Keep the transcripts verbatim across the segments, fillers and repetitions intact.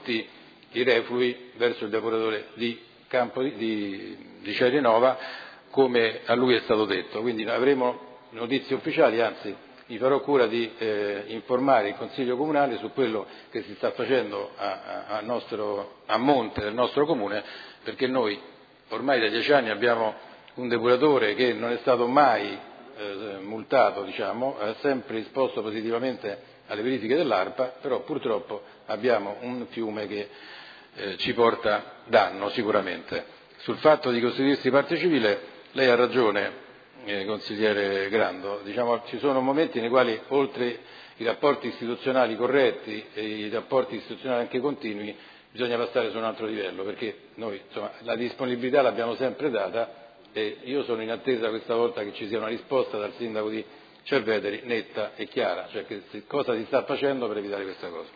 tutti i reflui verso il depuratore di, Campo, di, di Cerrinova, come a lui è stato detto. Quindi avremo notizie ufficiali, anzi mi farò cura di eh, informare il Consiglio Comunale su quello che si sta facendo a, a, a, nostro, a monte del nostro Comune, perché noi ormai da dieci anni abbiamo un depuratore che non è stato mai eh, multato, diciamo, ha sempre risposto positivamente alle verifiche dell'ARPA, però purtroppo abbiamo un fiume che eh, ci porta danno sicuramente. Sul fatto di costituirsi parte civile lei ha ragione, eh, consigliere Grando, diciamo, ci sono momenti nei quali oltre i rapporti istituzionali corretti e i rapporti istituzionali anche continui bisogna passare su un altro livello, perché noi insomma, la disponibilità l'abbiamo sempre data e io sono in attesa questa volta che ci sia una risposta dal sindaco di Cerveteri netta e chiara, cioè che cosa si sta facendo per evitare questa cosa.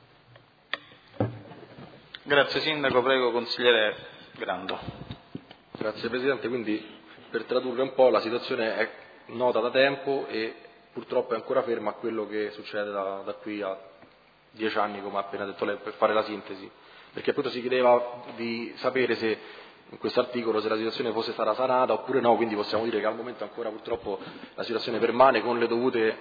Grazie Sindaco, prego consigliere Grando. Grazie Presidente, quindi per tradurre un po' la situazione è nota da tempo e purtroppo è ancora ferma a quello che succede da, da qui a dieci anni, come ha appena detto lei, per fare la sintesi, perché appunto si chiedeva di sapere se in questo articolo se la situazione fosse stata sanata oppure no, quindi possiamo dire che al momento ancora purtroppo la situazione permane con le dovute...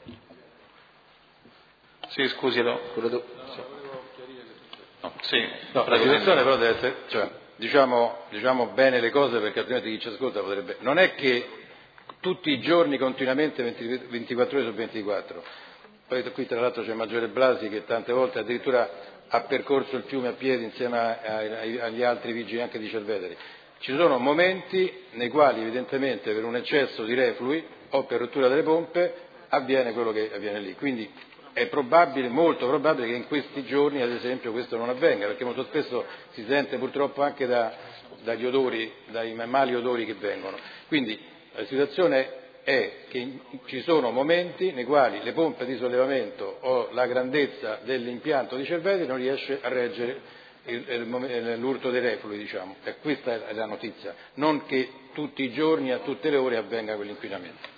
Sì, scusi, no. Con le do... sì. No. Sì, no, la situazione però deve essere, cioè, diciamo, diciamo bene le cose perché altrimenti chi ci ascolta potrebbe... Non è che tutti i giorni continuamente ventiquattro ore su ventiquattro, poi qui tra l'altro c'è Maggiore Blasi che tante volte addirittura ha percorso il fiume a piedi insieme a, a, agli altri vigili anche di Cerveteri. Ci sono momenti nei quali evidentemente per un eccesso di reflui o per rottura delle pompe avviene quello che avviene lì. Quindi è probabile, molto probabile che in questi giorni ad esempio questo non avvenga, perché molto spesso si sente purtroppo anche da, dagli odori, dai mali odori che vengono. Quindi la situazione è che ci sono momenti nei quali le pompe di sollevamento o la grandezza dell'impianto di Cerveteri non riesce a reggere il, il, l'urto dei reflui, diciamo. E questa è la notizia, non che tutti i giorni, a tutte le ore avvenga quell'inquinamento.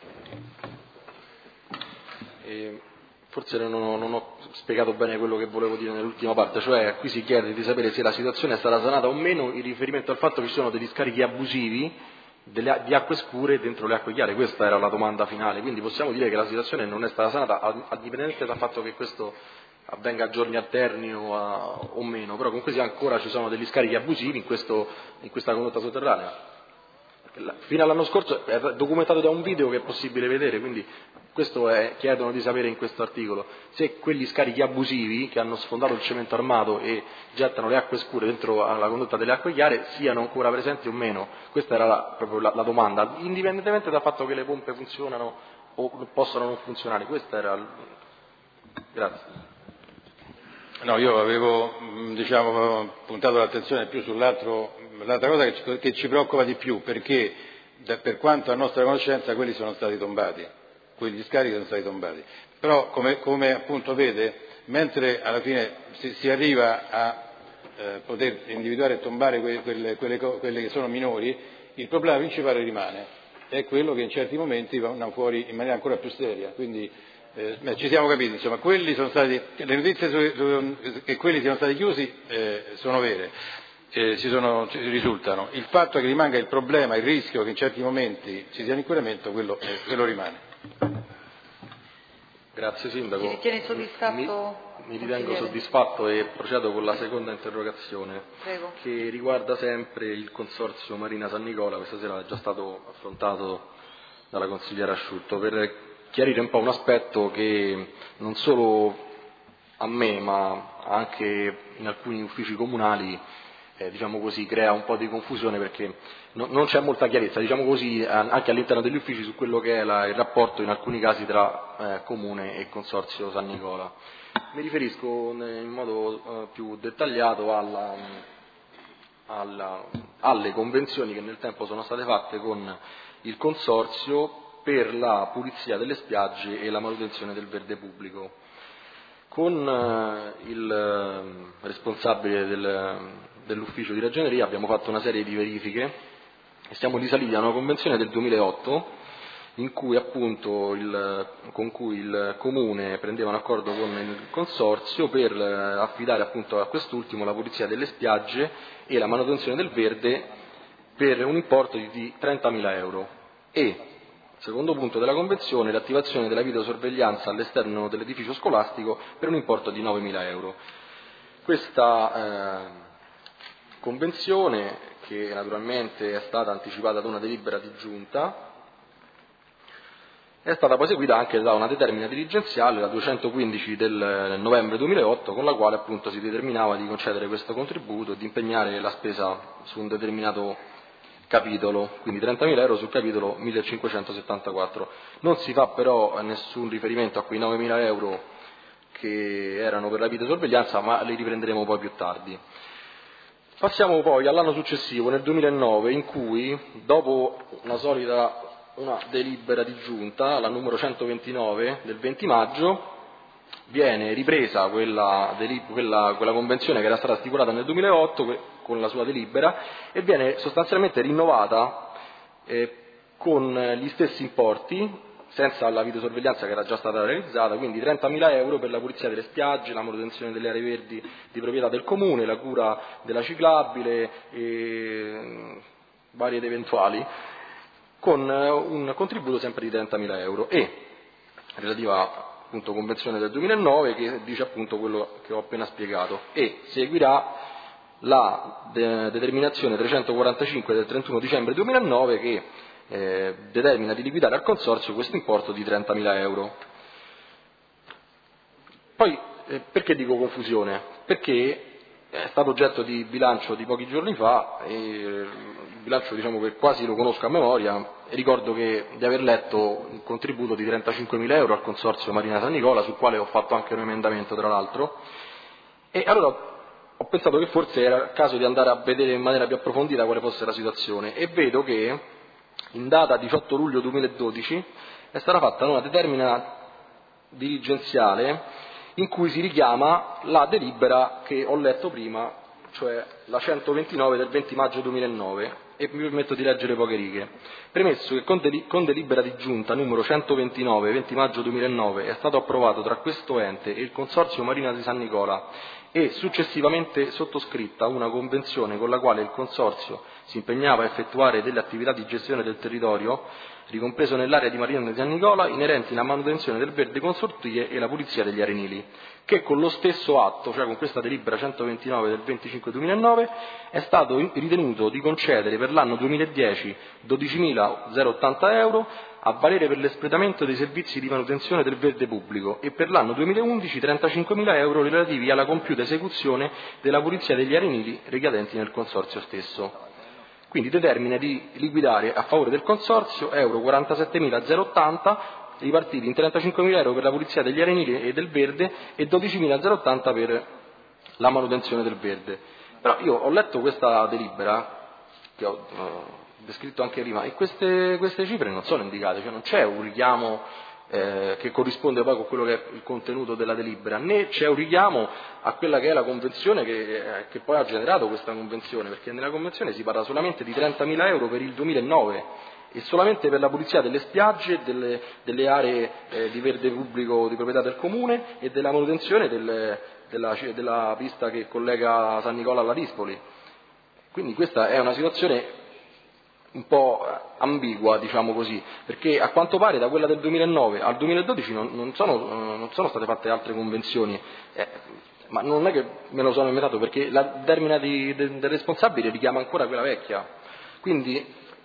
E forse non ho, non ho spiegato bene quello che volevo dire nell'ultima parte, cioè qui si chiede di sapere se la situazione è stata sanata o meno in riferimento al fatto che ci sono degli scarichi abusivi delle, di acque scure dentro le acque chiare. Questa era la domanda finale, quindi possiamo dire che la situazione non è stata sanata a dipendenza dal fatto che questo avvenga a giorni alterni o, a, o meno, però comunque sia ancora ci sono degli scarichi abusivi in, questo, in questa condotta sotterranea. Fino all'anno scorso è documentato da un video che è possibile vedere, quindi questo è, chiedono di sapere in questo articolo se quegli scarichi abusivi che hanno sfondato il cemento armato e gettano le acque scure dentro la condotta delle acque chiare siano ancora presenti o meno. Questa era la, proprio la, la domanda, indipendentemente dal fatto che le pompe funzionano o possono non funzionare. Questa era il... Grazie. No, io avevo diciamo, puntato l'attenzione più sull'altro, l'altra cosa che ci, che ci preoccupa di più, perché da, per quanto a nostra conoscenza quelli sono stati tombati, quegli scarichi sono stati tombati. Però come, come appunto vede, mentre alla fine si, si arriva a eh, poter individuare e tombare que, quelle, quelle, quelle che sono minori, il problema principale rimane, è quello che in certi momenti vanno fuori in maniera ancora più seria. Quindi, Eh, beh, ci siamo capiti, insomma, quelli sono stati, le notizie su, su, che quelli siano stati chiusi eh, sono vere, eh, ci, sono, ci risultano. Il fatto che rimanga il problema, il rischio che in certi momenti ci sia un inquinamento, quello, eh, quello rimane. Grazie Sindaco. Ti ritieni soddisfatto? Mi, mi ritengo soddisfatto e procedo con la seconda interrogazione. Prego. Che riguarda sempre il Consorzio Marina San Nicola. Questa sera è già stato affrontato dalla consigliera Asciutto, per chiarire un po' un aspetto che non solo a me ma anche in alcuni uffici comunali eh, diciamo così, crea un po' di confusione, perché no, non c'è molta chiarezza, diciamo così, anche all'interno degli uffici su quello che è la, il rapporto in alcuni casi tra eh, Comune e Consorzio San Nicola. Mi riferisco in modo eh, più dettagliato alla, alla, alle convenzioni che nel tempo sono state fatte con il Consorzio per la pulizia delle spiagge e la manutenzione del verde pubblico. Con eh, il eh, responsabile del, dell'ufficio di ragioneria abbiamo fatto una serie di verifiche e siamo risaliti a una convenzione del duemilaotto in cui appunto il, con cui il Comune prendeva un accordo con il Consorzio per affidare appunto a quest'ultimo la pulizia delle spiagge e la manutenzione del verde per un importo di trentamila euro. E, secondo punto della convenzione, l'attivazione della videosorveglianza all'esterno dell'edificio scolastico per un importo di novemila euro. Questa eh, convenzione, che naturalmente è stata anticipata da una delibera di giunta, è stata poi seguita anche da una determina dirigenziale, la duecentoquindici del novembre duemilaotto, con la quale appunto si determinava di concedere questo contributo e di impegnare la spesa su un determinato capitolo, quindi trentamila euro sul capitolo millecinquecentosettantaquattro. Non si fa però nessun riferimento a quei novemila euro che erano per la videosorveglianza, ma li riprenderemo poi più tardi. Passiamo poi all'anno successivo, nel duemilanove, in cui, dopo una solita una delibera di giunta, la numero centoventinove del venti maggio, viene ripresa quella, quella, quella convenzione che era stata stipulata nel duemilaotto con la sua delibera e viene sostanzialmente rinnovata eh, con gli stessi importi, senza la videosorveglianza che era già stata realizzata, quindi trentamila euro per la pulizia delle spiagge, la manutenzione delle aree verdi di proprietà del Comune, la cura della ciclabile e vari ed eventuali, con un contributo sempre di trentamila euro, e relativa appunto convenzione del duemilanove che dice appunto quello che ho appena spiegato, e seguirà la de- determinazione trecentoquarantacinque del trentuno dicembre duemilanove che eh, determina di liquidare al Consorzio questo importo di trentamila euro. Poi eh, perché dico confusione? Perché è stato oggetto di bilancio di pochi giorni fa, e il bilancio diciamo che quasi lo conosco a memoria, e ricordo che di aver letto un contributo di trentacinquemila euro al Consorzio Marina San Nicola, sul quale ho fatto anche un emendamento tra l'altro, e allora ho pensato che forse era il caso di andare a vedere in maniera più approfondita quale fosse la situazione, e vedo che in data diciotto luglio duemiladodici è stata fatta una determina dirigenziale in cui si richiama la delibera che ho letto prima, cioè la centoventinove del venti maggio duemilanove, e mi permetto di leggere poche righe. Premesso che con, deli- con delibera di giunta numero centoventinove venti maggio duemilanove è stato approvato tra questo ente e il Consorzio Marina di San Nicola e successivamente sottoscritta una convenzione con la quale il Consorzio si impegnava a effettuare delle attività di gestione del territorio ricompreso nell'area di Marina di San Nicola, inerenti alla manutenzione del verde consortile e la pulizia degli arenili, che con lo stesso atto, cioè con questa delibera centoventinove del venticinque duemilanove, è stato ritenuto di concedere per l'anno duemiladieci dodicimilaottanta euro a valere per l'espletamento dei servizi di manutenzione del verde pubblico e per l'anno duemilaundici trentacinquemila euro relativi alla compiuta esecuzione della pulizia degli arenili ricadenti nel consorzio stesso. Quindi determina di liquidare a favore del Consorzio euro quarantasettemilaottanta ripartiti in trentacinquemila euro per la pulizia degli arenili e del verde e dodicimilaottanta per la manutenzione del verde. Però io ho letto questa delibera, che ho eh, descritto anche prima, e queste, queste cifre non sono indicate, cioè non c'è un richiamo eh, che corrisponde poi con quello che è il contenuto della delibera, né c'è un richiamo a quella che è la convenzione che, eh, che poi ha generato questa convenzione, perché nella convenzione si parla solamente di trentamila euro per il duemilanove e solamente per la pulizia delle spiagge, delle, delle aree eh, di verde pubblico di proprietà del Comune e della manutenzione del, della, della pista che collega San Nicola alla Dispoli. Quindi questa è una situazione un po' ambigua, diciamo così, perché a quanto pare da quella del duemilanove al duemiladodici non, non, sono, non sono state fatte altre convenzioni, eh, ma non è che me lo sono inventato, perché la termina di, de, del responsabile richiama ancora quella vecchia. Quindi,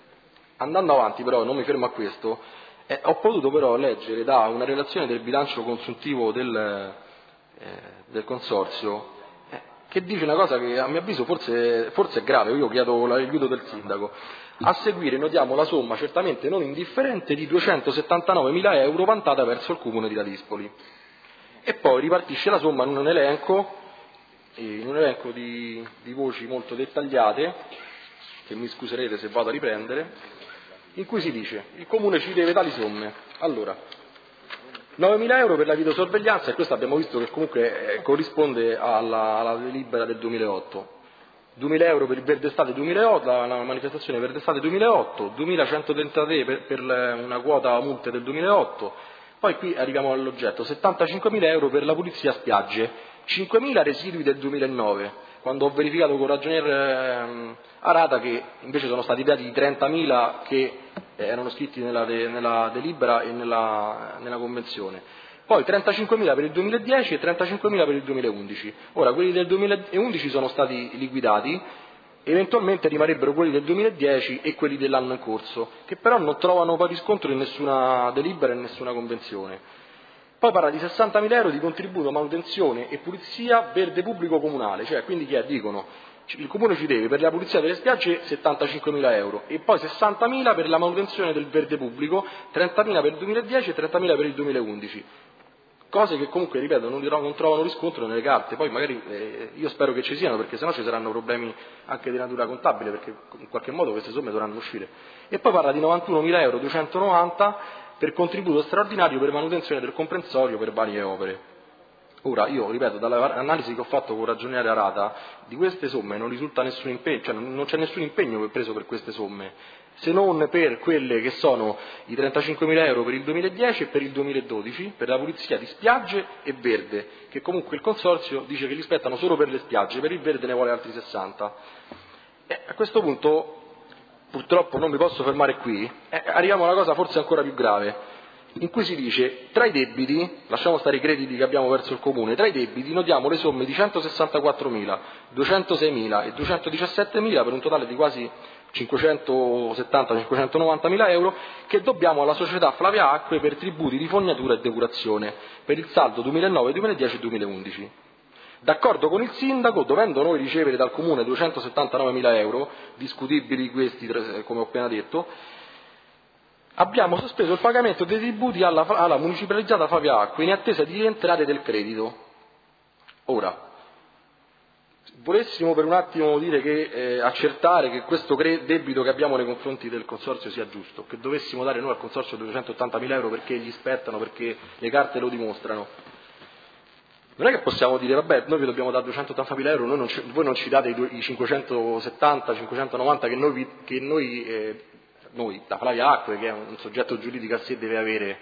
andando avanti però, non mi fermo a questo, eh, ho potuto però leggere da una relazione del bilancio consuntivo del, eh, del Consorzio, eh, che dice una cosa che a mio avviso forse, forse è grave. Io chiedo l'aiuto del sindaco. A seguire notiamo la somma certamente non indifferente di duecentosettantanovemila euro vantata verso il Comune di Ladispoli. E poi ripartisce la somma in un elenco, in un elenco di, di voci molto dettagliate, che mi scuserete se vado a riprendere, in cui si dice: il Comune ci deve tali somme. Allora, novemila euro per la videosorveglianza, e questo abbiamo visto che comunque eh, corrisponde alla, alla delibera del duemilaotto. duemila euro per il Verde Estate duemilaotto, la, la manifestazione Verde Estate duemilaotto, duemilacentotrentatré per, per una quota multe del duemilaotto, poi qui arriviamo all'oggetto, settantacinquemila euro per la pulizia spiagge, cinquemila residui del duemilanove, quando ho verificato con ragionier eh, Arata che invece sono stati dati trentamila che eh, erano scritti nella, de, nella delibera e nella, nella convenzione. Poi trentacinquemila per il duemiladieci e trentacinquemila per il duemilaundici. Ora, quelli del duemilaundici sono stati liquidati, eventualmente rimarrebbero quelli del duemiladieci e quelli dell'anno in corso, che però non trovano poi riscontro in nessuna delibera e in nessuna convenzione. Poi parla di sessantamila euro di contributo manutenzione e pulizia verde pubblico comunale, cioè quindi che dicono il comune ci deve per la pulizia delle spiagge settantacinquemila euro e poi sessantamila per la manutenzione del verde pubblico, trentamila per il duemiladieci e trentamila per il duemilaundici. Cose che comunque, ripeto, non, non trovano riscontro nelle carte, poi magari eh, io spero che ci siano, perché sennò ci saranno problemi anche di natura contabile, perché in qualche modo queste somme dovranno uscire. E poi parla di novantunomila euro duecentonovanta per contributo straordinario per manutenzione del comprensorio per varie opere. Ora, io ripeto, dall'analisi che ho fatto con ragioniere Arata, di queste somme non risulta nessun impegno, cioè non c'è nessun impegno preso per queste somme, se non per quelle che sono i trentacinquemila euro per il duemiladieci e per il duemiladodici, per la pulizia di spiagge e verde, che comunque il consorzio dice che li spettano solo per le spiagge, per il verde ne vuole altri sessanta. E a questo punto, purtroppo non mi posso fermare qui, eh, arriviamo a una cosa forse ancora più grave, in cui si dice, tra i debiti, lasciamo stare i crediti che abbiamo verso il comune, tra i debiti notiamo le somme di centosessantaquattromila, duecentoseimila e duecentodiciassettemila per un totale di quasi cinquecentosettanta cinquecentonovantamila euro che dobbiamo alla società Flavia Acque per tributi di fognatura e depurazione per il saldo duemilanove, duemiladieci e duemilaundici. D'accordo con il sindaco, dovendo noi ricevere dal comune duecentosettantanovemila euro, discutibili questi come ho appena detto, abbiamo sospeso il pagamento dei tributi alla, alla municipalizzata Flavia Acque in attesa di rientrare del credito. Ora, volessimo per un attimo dire che eh, accertare che questo cre- debito che abbiamo nei confronti del consorzio sia giusto, che dovessimo dare noi al consorzio duecentottantamila euro perché gli spettano, perché le carte lo dimostrano. Non è che possiamo dire, vabbè, noi vi dobbiamo dare duecentottantamila euro, noi non ci, voi non ci date i, i cinquecentosettanta cinquecentonovanta che noi, che noi eh, noi, la Flavia Acque, che è un soggetto giuridico a sé, deve avere.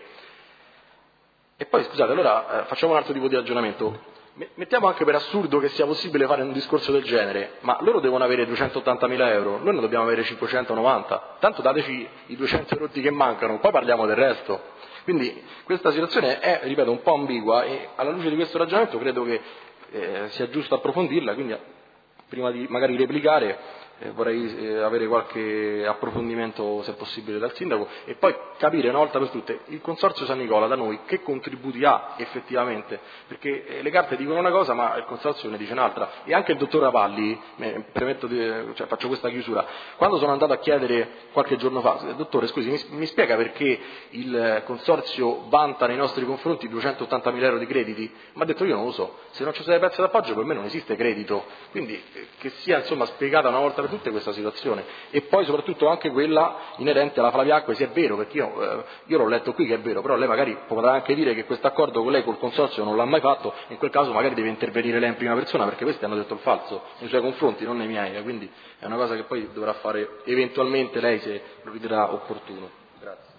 E poi, scusate, allora eh, facciamo un altro tipo di ragionamento. Mettiamo anche per assurdo che sia possibile fare un discorso del genere, ma loro devono avere duecentottantamila euro, noi ne dobbiamo avere cinquecentonovanta, tanto dateci i duecento euro che mancano, poi parliamo del resto. Quindi questa situazione è, ripeto, un po' ambigua e alla luce di questo ragionamento credo che eh, sia giusto approfondirla, quindi prima di magari replicare Eh, vorrei eh, avere qualche approfondimento, se possibile, dal sindaco e poi capire una volta per tutte il Consorzio San Nicola da noi che contributi ha effettivamente, perché eh, le carte dicono una cosa ma il Consorzio ne dice un'altra. E anche il dottor Rapalli, eh, premetto di, cioè, faccio questa chiusura, quando sono andato a chiedere qualche giorno fa, dottore scusi mi, mi spiega perché il Consorzio vanta nei nostri confronti duecentottantamila euro di crediti? Mi ha detto io non lo so, se non ci sono le pezze d'appoggio per me non esiste credito, quindi eh, che sia insomma spiegata una volta per tutte questa situazione e poi soprattutto anche quella inerente alla Flavia Acque, se è vero, perché io, eh, io l'ho letto qui che è vero, però lei magari potrà anche dire che questo accordo con lei col consorzio non l'ha mai fatto, in quel caso magari deve intervenire lei in prima persona perché questi hanno detto il falso nei suoi confronti, non nei miei, quindi è una cosa che poi dovrà fare eventualmente lei se lo riterrà opportuno. Grazie.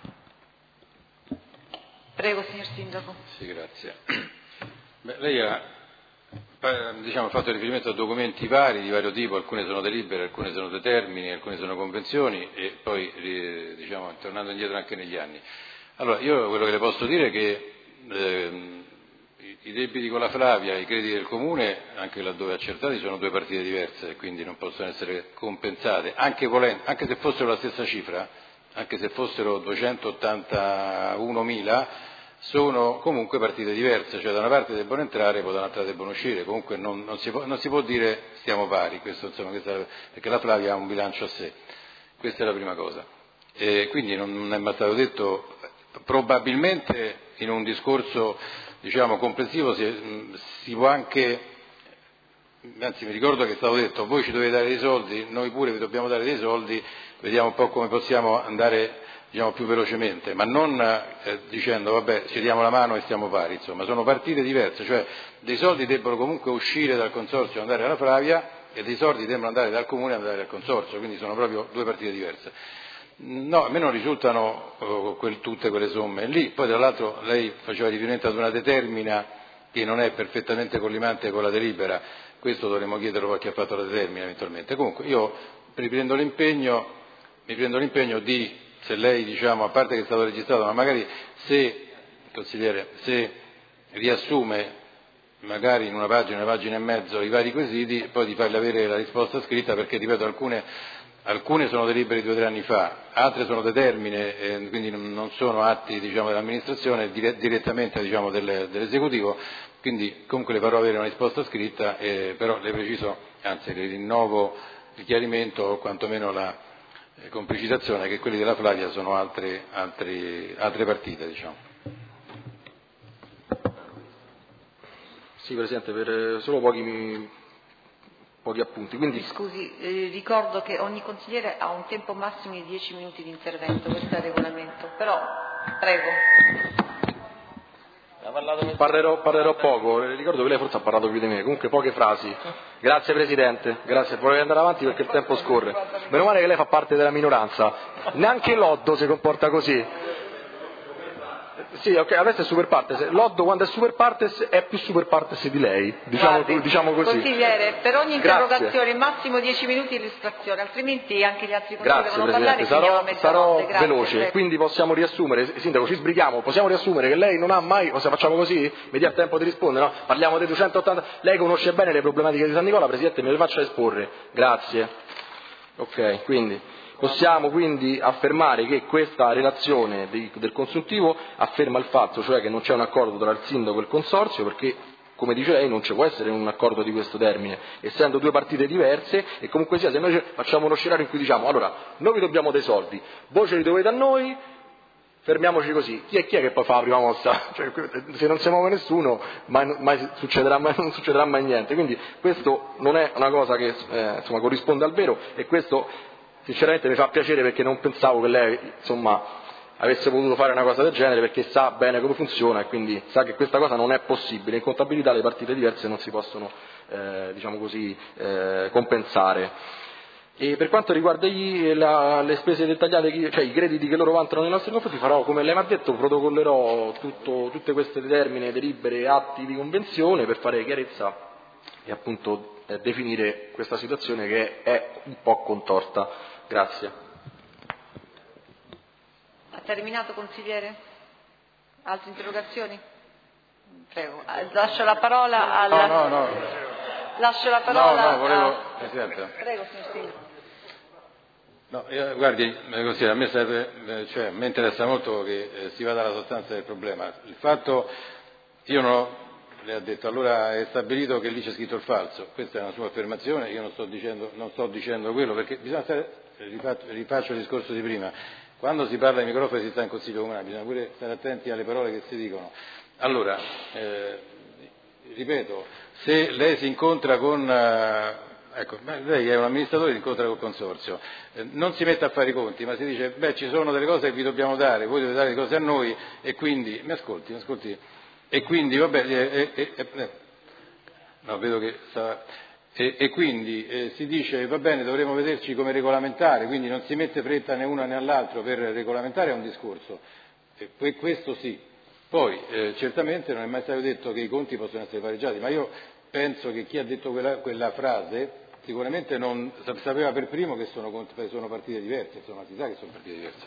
Prego, signor Sindaco. Sì, grazie. Beh, lei ha diciamo, fatto riferimento a documenti vari, di vario tipo, alcune sono delibere, alcune sono determini, alcune sono convenzioni e poi diciamo, tornando indietro anche negli anni. Allora, io quello che le posso dire è che ehm, i debiti con la Flavia, i crediti del Comune, anche laddove accertati, sono due partite diverse e quindi non possono essere compensate, anche, volendo, anche se fossero la stessa cifra, anche se fossero duecentottantaduemila, sono comunque partite diverse, cioè da una parte debbono entrare, poi dall'altra debbono uscire, comunque non, non, si può, non si può dire stiamo pari, questo, insomma, questa, perché la Flavia ha un bilancio a sé, questa è la prima cosa. E quindi non, non è mai stato detto, probabilmente in un discorso diciamo complessivo si, si può anche, anzi mi ricordo che è stato detto voi ci dovete dare dei soldi, noi pure vi dobbiamo dare dei soldi, vediamo un po' come possiamo andare diciamo più velocemente, ma non eh, dicendo vabbè ci diamo la mano e stiamo pari, insomma sono partite diverse, cioè dei soldi debbono comunque uscire dal consorzio e andare alla Flavia e dei soldi devono andare dal comune e andare al consorzio, quindi sono proprio due partite diverse. No, a me non risultano uh, quel, tutte quelle somme lì. Poi tra l'altro lei faceva riferimento ad una determina che non è perfettamente collimante con la delibera, questo dovremmo chiederlo a chi ha fatto la determina eventualmente. Comunque io mi prendo l'impegno, mi prendo l'impegno di, se lei diciamo, a parte che è stato registrato, ma magari se, consigliere, se riassume magari in una pagina, una pagina e mezzo i vari quesiti, poi di farle avere la risposta scritta, perché ripeto, alcune, alcune sono delibere di due o tre anni fa, altre sono determine, eh, quindi non sono atti diciamo, dell'amministrazione, dire, direttamente diciamo, del, dell'esecutivo, quindi comunque le farò avere una risposta scritta, eh, però le preciso, anzi le rinnovo il chiarimento o quantomeno la eh, complicitazione che quelli della Flavia sono altre, altre, altre partite. Diciamo. Sì, Presidente, per solo pochi, pochi appunti. Quindi... Scusi, eh, ricordo che ogni consigliere ha un tempo massimo di dieci minuti di intervento, questo è il regolamento, però prego. Parlerò, parlerò poco, ricordo che lei forse ha parlato più di me, comunque poche frasi. Grazie Presidente, grazie, vorrei andare avanti perché il tempo scorre. Meno male che lei fa parte della minoranza, neanche Loddo si comporta così. Sì, ok, adesso è super partes. Loddo quando è super partes è più super partes di lei, diciamo, Guardi, diciamo così. Consigliere, per ogni Grazie. interrogazione massimo dieci minuti di illustrazione, altrimenti anche gli altri consiglieri Grazie devono Presidente, parlare. sarò, sarò Grazie, veloce, prego. quindi possiamo riassumere, Sindaco ci sbrighiamo, possiamo riassumere che lei non ha mai, o se facciamo così, mi dia tempo di rispondere, no? Parliamo dei duecentottanta, lei conosce bene le problematiche di San Nicola, Presidente me le faccia esporre, grazie. Ok, quindi... Possiamo quindi affermare che questa relazione di, del consuntivo afferma il fatto, cioè che non c'è un accordo tra il sindaco e il consorzio, perché, come dice lei, non ci può essere un accordo di questo termine, essendo due partite diverse, e comunque sia, se noi facciamo uno scenario in cui diciamo, allora, noi vi dobbiamo dei soldi, voi ce li dovete a noi, fermiamoci così, chi è, chi è che poi fa la prima mossa? Cioè, se non si muove nessuno, mai, mai succederà, mai, non succederà mai niente, quindi questo non è una cosa che eh, insomma, corrisponde al vero, e questo... Sinceramente mi fa piacere perché non pensavo che lei insomma, avesse potuto fare una cosa del genere, perché sa bene come funziona e quindi sa che questa cosa non è possibile. In contabilità le partite diverse non si possono eh, diciamo così, eh, compensare. E per quanto riguarda gli, la, le spese dettagliate, cioè i crediti che loro vantano nei nostri confronti, farò, come lei mi ha detto, protocollerò tutto, tutte queste determine, delibere, atti di convenzione per fare chiarezza e appunto eh, definire questa situazione che è un po' contorta. Grazie. Ha terminato, consigliere? Altre interrogazioni? Prego. Lascio la parola alla... No, no, no. Lascio la parola No, no, volevo... a... Presidente. Prego, signor Sindaco. No, io, guardi, così, a me, serve, cioè, a me interessa molto che eh, si vada alla sostanza del problema. Il fatto, io non ho, le ha detto, allora è stabilito che lì c'è scritto il falso, questa è una sua affermazione, io non sto dicendo, non sto dicendo quello, perché bisogna stare, rifaccio, rifaccio il discorso di prima, quando si parla ai microfoni si sta in Consiglio Comunale, bisogna pure stare attenti alle parole che si dicono. Allora, eh, ripeto, se lei si incontra con... Eh, Ecco, lei è un amministratore che incontra col consorzio, eh, non si mette a fare i conti, ma si dice, beh, ci sono delle cose che vi dobbiamo dare, voi dovete dare le cose a noi, e quindi, mi ascolti, mi ascolti, e quindi, vabbè, eh, eh, eh, eh, no, vedo che sta, e, e quindi eh, si dice, va bene, dovremo vederci come regolamentare, quindi non si mette fretta né una né all'altro per regolamentare, è un discorso, e questo sì. Poi, eh, certamente non è mai stato detto che i conti possono essere pareggiati, ma io penso che chi ha detto quella, quella frase sicuramente non sapeva per primo che sono, sono partite diverse, insomma si sa che sono partite diverse.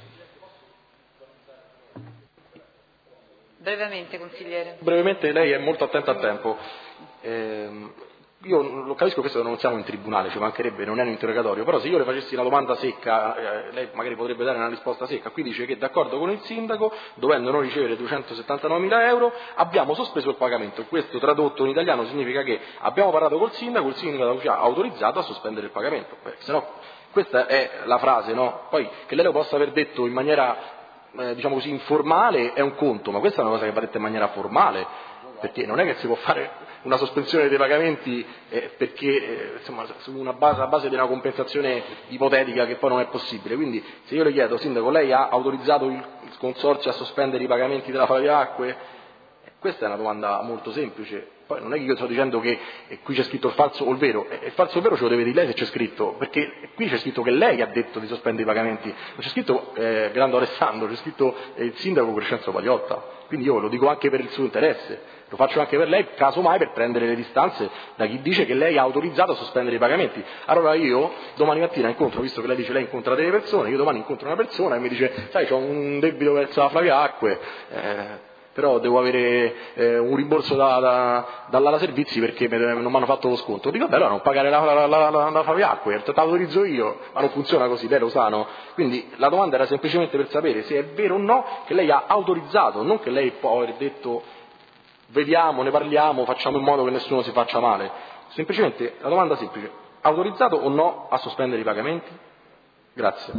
Brevemente, consigliere. Brevemente, lei è molto attenta al tempo. Eh, io lo capisco, questo non siamo in tribunale, ci mancherebbe, non è un interrogatorio, però se io le facessi una domanda secca, eh, lei magari potrebbe dare una risposta secca. Qui dice che d'accordo con il sindaco, dovendo non ricevere duecentosettantanovamila euro, abbiamo sospeso il pagamento. Questo tradotto in italiano significa che abbiamo parlato col sindaco, il sindaco ci ha autorizzato a sospendere il pagamento. Beh, se no, questa è la frase, no? Poi che lei lo possa aver detto in maniera, eh, diciamo così, informale è un conto, ma questa è una cosa che va detta in maniera formale, perché non è che si può fare una sospensione dei pagamenti eh, perché eh, insomma, su una base, a base di una compensazione ipotetica che poi non è possibile. Quindi se io le chiedo, sindaco, lei ha autorizzato il consorzio a sospendere i pagamenti della Flavia Acque? Questa è una domanda molto semplice. poi non è che io sto dicendo che eh, qui c'è scritto il falso o il vero, eh, il falso o il vero ce lo deve dire lei se c'è scritto, perché qui c'è scritto che lei ha detto di sospendere i pagamenti, non c'è scritto eh, Grando Alessandro, c'è scritto eh, il sindaco Crescenzo Pagliotta, quindi io lo dico anche per il suo interesse. Lo faccio anche per lei, casomai per prendere le distanze da chi dice che lei ha autorizzato a sospendere i pagamenti. Allora io domani mattina incontro, visto che lei dice lei incontra delle persone, io domani incontro una persona e mi dice, sai, c'ho un debito verso la Flavia Acque, eh, però devo avere eh, un rimborso da, da, dall'ala servizi perché me, non mi hanno fatto lo sconto. Dico, beh, allora non pagare la, la, la, la, la Flavia Acque, te l'autorizzo io, ma non funziona così, lei lo sa, no? Quindi la domanda era semplicemente per sapere se è vero o no che lei ha autorizzato, non che lei può aver detto vediamo, ne parliamo, facciamo in modo che nessuno si faccia male. Semplicemente, la domanda semplice, autorizzato o no a sospendere i pagamenti? Grazie.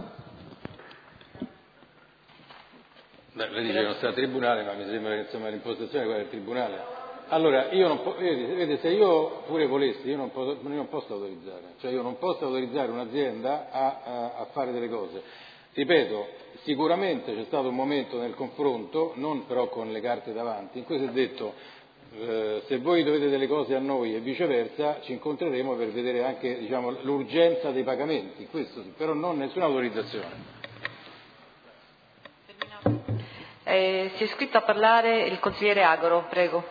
Beh, lei dice che non sta al tribunale, ma mi sembra che insomma, l'impostazione è quella del tribunale. Allora, io non po- vedi, vedi, se io pure volessi, io non, po- io non posso autorizzare, cioè io non posso autorizzare un'azienda a, a, a fare delle cose. Ripeto, sicuramente c'è stato un momento nel confronto, non però con le carte davanti, in cui si è detto eh, se voi dovete delle cose a noi e viceversa ci incontreremo per vedere anche diciamo, l'urgenza dei pagamenti, questo sì, però non nessuna autorizzazione. Eh, si è iscritto a parlare il consigliere Agoro, prego.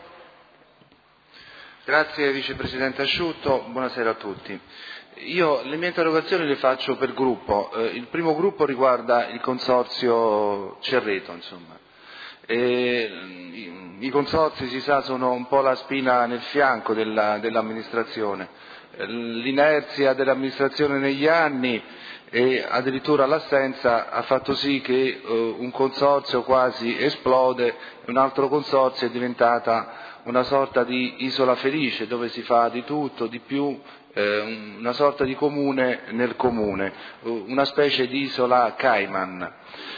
Grazie Vicepresidente Asciutto, buonasera a tutti. Io le mie interrogazioni le faccio per gruppo. Eh, il primo gruppo riguarda il consorzio Cerreto, insomma. E, i, I consorzi, si sa, sono un po' la spina nel fianco della, dell'amministrazione. Eh, l'inerzia dell'amministrazione negli anni e addirittura l'assenza ha fatto sì che eh, un consorzio quasi esplode e un altro consorzio è diventata una sorta di isola felice dove si fa di tutto, di più, eh, una sorta di comune nel comune, una specie di isola Cayman.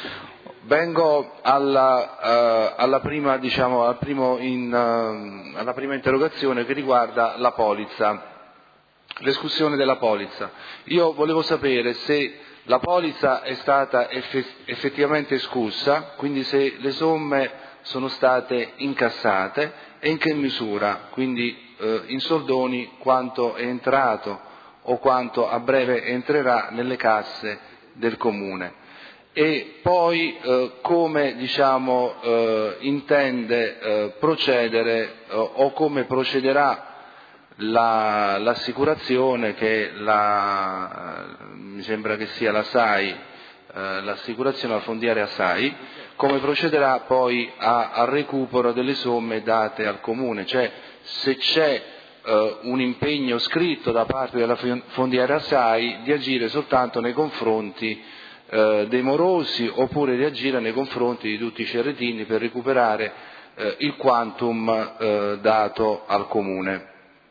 Vengo alla, uh, alla, prima, diciamo, al primo in, uh, alla prima interrogazione che riguarda la polizza, l'escussione della polizza. Io volevo sapere se la polizza è stata eff- effettivamente escussa, quindi se le somme sono state incassate e in che misura, quindi eh, in soldoni quanto è entrato o quanto a breve entrerà nelle casse del Comune. E poi eh, come diciamo, eh, intende eh, procedere eh, o come procederà la, l'assicurazione che la, mi sembra che sia la S A I, eh, l'assicurazione fondiaria S A I, come procederà poi a, al recupero delle somme date al Comune, cioè se c'è eh, un impegno scritto da parte della fondiaria S A I di agire soltanto nei confronti eh, dei morosi oppure di agire nei confronti di tutti i cerretini per recuperare eh, il quantum eh, dato al Comune.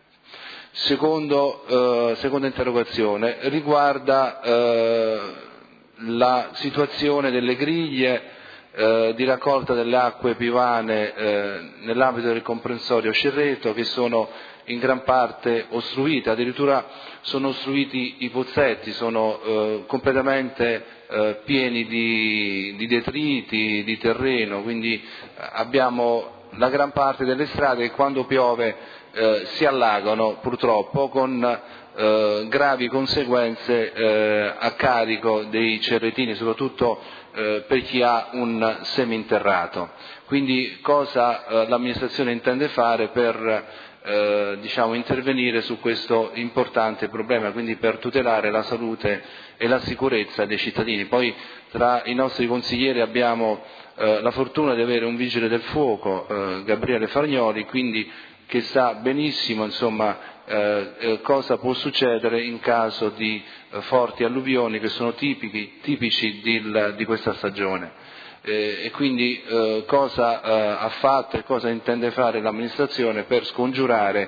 Secondo, eh, seconda interrogazione riguarda eh, la situazione delle griglie eh, di raccolta delle acque piovane eh, nell'ambito del comprensorio Cerreto, che sono in gran parte ostruite, addirittura sono ostruiti i pozzetti, sono eh, completamente eh, pieni di, di detriti, di terreno, quindi eh, abbiamo la gran parte delle strade che quando piove eh, si allagano purtroppo con eh, gravi conseguenze eh, a carico dei cerretini, soprattutto eh, per chi ha un seminterrato. Quindi cosa eh, l'amministrazione intende fare per eh, diciamo, intervenire su questo importante problema, quindi per tutelare la salute e la sicurezza dei cittadini. Poi tra i nostri consiglieri abbiamo eh, la fortuna di avere un vigile del fuoco, eh, Gabriele Fargnoli, quindi che sa benissimo insomma, eh, eh, cosa può succedere in caso di eh, forti alluvioni che sono tipici, tipici di, di questa stagione. Eh, e quindi eh, cosa eh, ha fatto e cosa intende fare l'amministrazione per scongiurare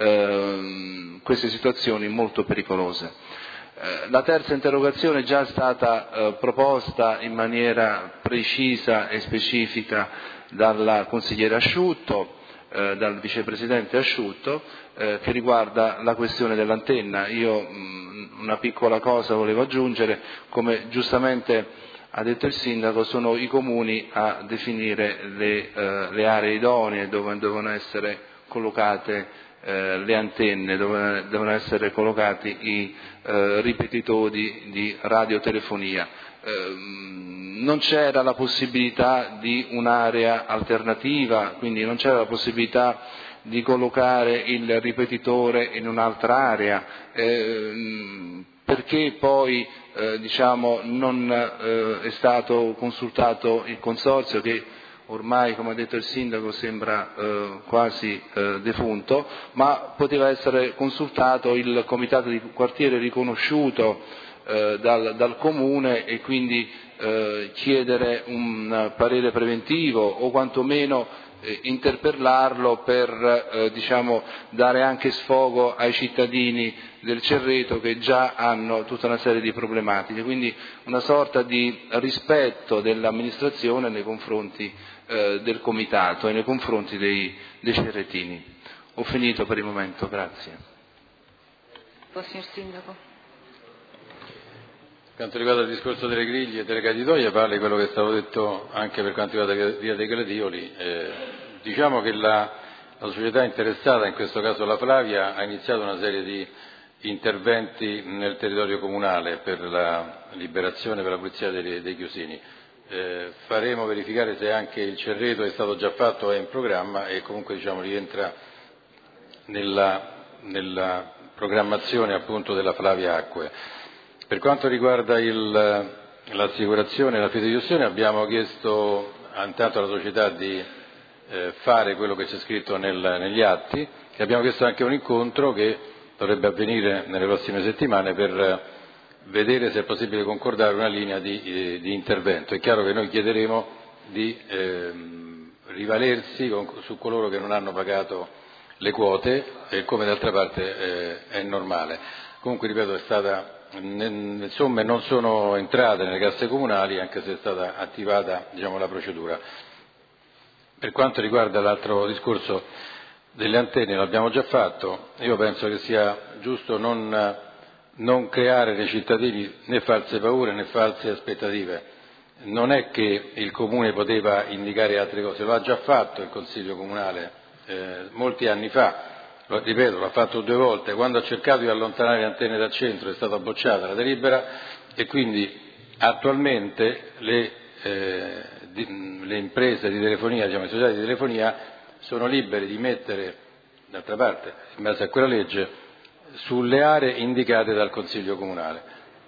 eh, queste situazioni molto pericolose. Eh, la terza interrogazione è già stata eh, proposta in maniera precisa e specifica dalla consigliera Asciutto, eh, dal vicepresidente Asciutto, eh, che riguarda la questione dell'antenna. Io mh, una piccola cosa volevo aggiungere, come giustamente ha detto il sindaco, sono i comuni a definire le, eh, le aree idonee dove devono essere collocate eh, le antenne, dove devono essere collocati i eh, ripetitori di radiotelefonia. Eh, non c'era la possibilità di un'area alternativa, quindi non c'era la possibilità di collocare il ripetitore in un'altra area, eh, perché poi eh, diciamo, non eh, è stato consultato il consorzio che ormai, come ha detto il sindaco, sembra eh, quasi eh, defunto, ma poteva essere consultato il comitato di quartiere riconosciuto eh, dal, dal comune e quindi eh, chiedere un parere preventivo o quantomeno eh, interpellarlo per eh, diciamo, dare anche sfogo ai cittadini del Cerreto che già hanno tutta una serie di problematiche, quindi una sorta di rispetto dell'amministrazione nei confronti eh, del comitato e nei confronti dei, dei cerretini. Ho finito per il momento, grazie. Signor Sindaco. Per quanto riguarda il discorso delle griglie e delle caditoie, vale di quello che è stato detto anche per quanto riguarda via dei Gladioli. Eh, diciamo che la, la società interessata, in questo caso la Flavia, ha iniziato una serie di interventi nel territorio comunale per la liberazione, per la pulizia dei, dei chiusini. Eh, faremo verificare se anche il Cerreto è stato già fatto o è in programma e comunque diciamo, rientra nella, nella programmazione appunto della Flavia Acque. Per quanto riguarda il, l'assicurazione e la fideiussione abbiamo chiesto intanto alla società di eh, fare quello che c'è scritto nel, negli atti e abbiamo chiesto anche un incontro che dovrebbe avvenire nelle prossime settimane per vedere se è possibile concordare una linea di, eh, di intervento. È chiaro che noi chiederemo di eh, rivalersi con, su coloro che non hanno pagato le quote e come d'altra parte eh, è normale. Comunque ripeto è stata le somme non sono entrate nelle casse comunali anche se è stata attivata diciamo, la procedura. Per quanto riguarda l'altro discorso delle antenne l'abbiamo già fatto, io penso che sia giusto non, non creare nei cittadini né false paure né false aspettative. Non è che il Comune poteva indicare altre cose, lo ha già fatto il Consiglio Comunale eh, molti anni fa. Lo, ripeto, l'ha fatto due volte, quando ha cercato di allontanare le antenne dal centro è stata bocciata la delibera e quindi attualmente le, eh, di, le imprese di telefonia, diciamo, i società di telefonia sono liberi di mettere, d'altra parte, in base a quella legge, sulle aree indicate dal Consiglio Comunale.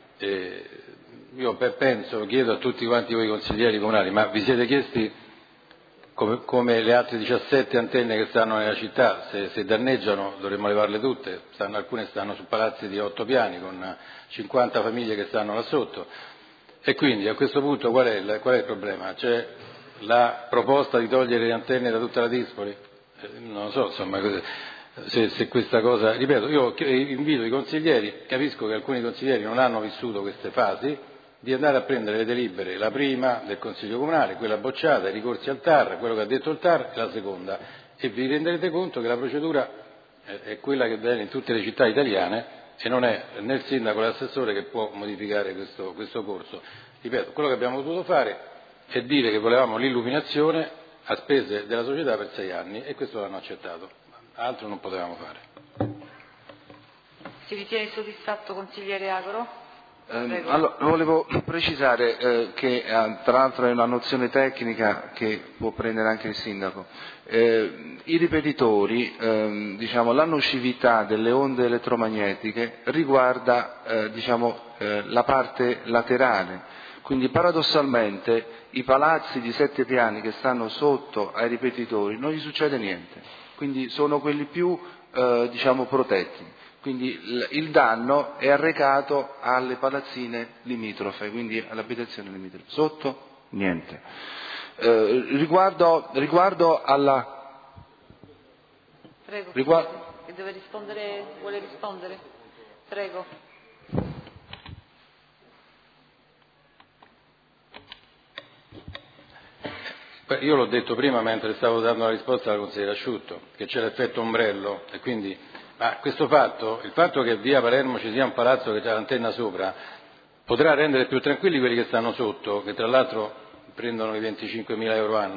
E io penso, chiedo a tutti quanti voi consiglieri comunali, ma vi siete chiesti Come, come le altre diciassette antenne che stanno nella città, se, se danneggiano dovremmo levarle tutte, stanno, alcune stanno su palazzi di otto piani con cinquanta famiglie che stanno là sotto e quindi a questo punto qual è il, qual è il problema? C'è la proposta di togliere le antenne da tutta la Dispoli? Eh, non lo so, insomma, se, se questa cosa, ripeto, io invito i consiglieri, capisco che alcuni consiglieri non hanno vissuto queste fasi, di andare a prendere le delibere, la prima del Consiglio Comunale, quella bocciata, i ricorsi al T A R, quello che ha detto il T A R e la seconda e vi renderete conto che la procedura è quella che avviene in tutte le città italiane e non è né il sindaco né l'assessore che può modificare questo, questo corso. Ripeto, quello che abbiamo potuto fare è dire che volevamo l'illuminazione a spese della società per sei anni e questo l'hanno accettato, altro non potevamo fare. Si ritiene soddisfatto consigliere Agro? Eh, allora, volevo precisare eh, che eh, tra l'altro è una nozione tecnica che può prendere anche il sindaco. Eh, I ripetitori, eh, diciamo, la nocività delle onde elettromagnetiche riguarda eh, diciamo, eh, la parte laterale, quindi paradossalmente i palazzi di sette piani che stanno sotto ai ripetitori non gli succede niente, quindi sono quelli più eh, diciamo, protetti. Quindi il danno è arrecato alle palazzine limitrofe, quindi alle abitazioni limitrofe. Sotto niente. Eh, riguardo, riguardo alla... Prego, riguardo... che deve rispondere, vuole rispondere? Prego. Beh, io l'ho detto prima mentre stavo dando la risposta alla consigliera Asciutto, che c'è l'effetto ombrello e quindi... Ma questo fatto, il fatto che via Palermo ci sia un palazzo che ha l'antenna sopra, potrà rendere più tranquilli quelli che stanno sotto, che tra l'altro prendono i venticinquemila euro annui,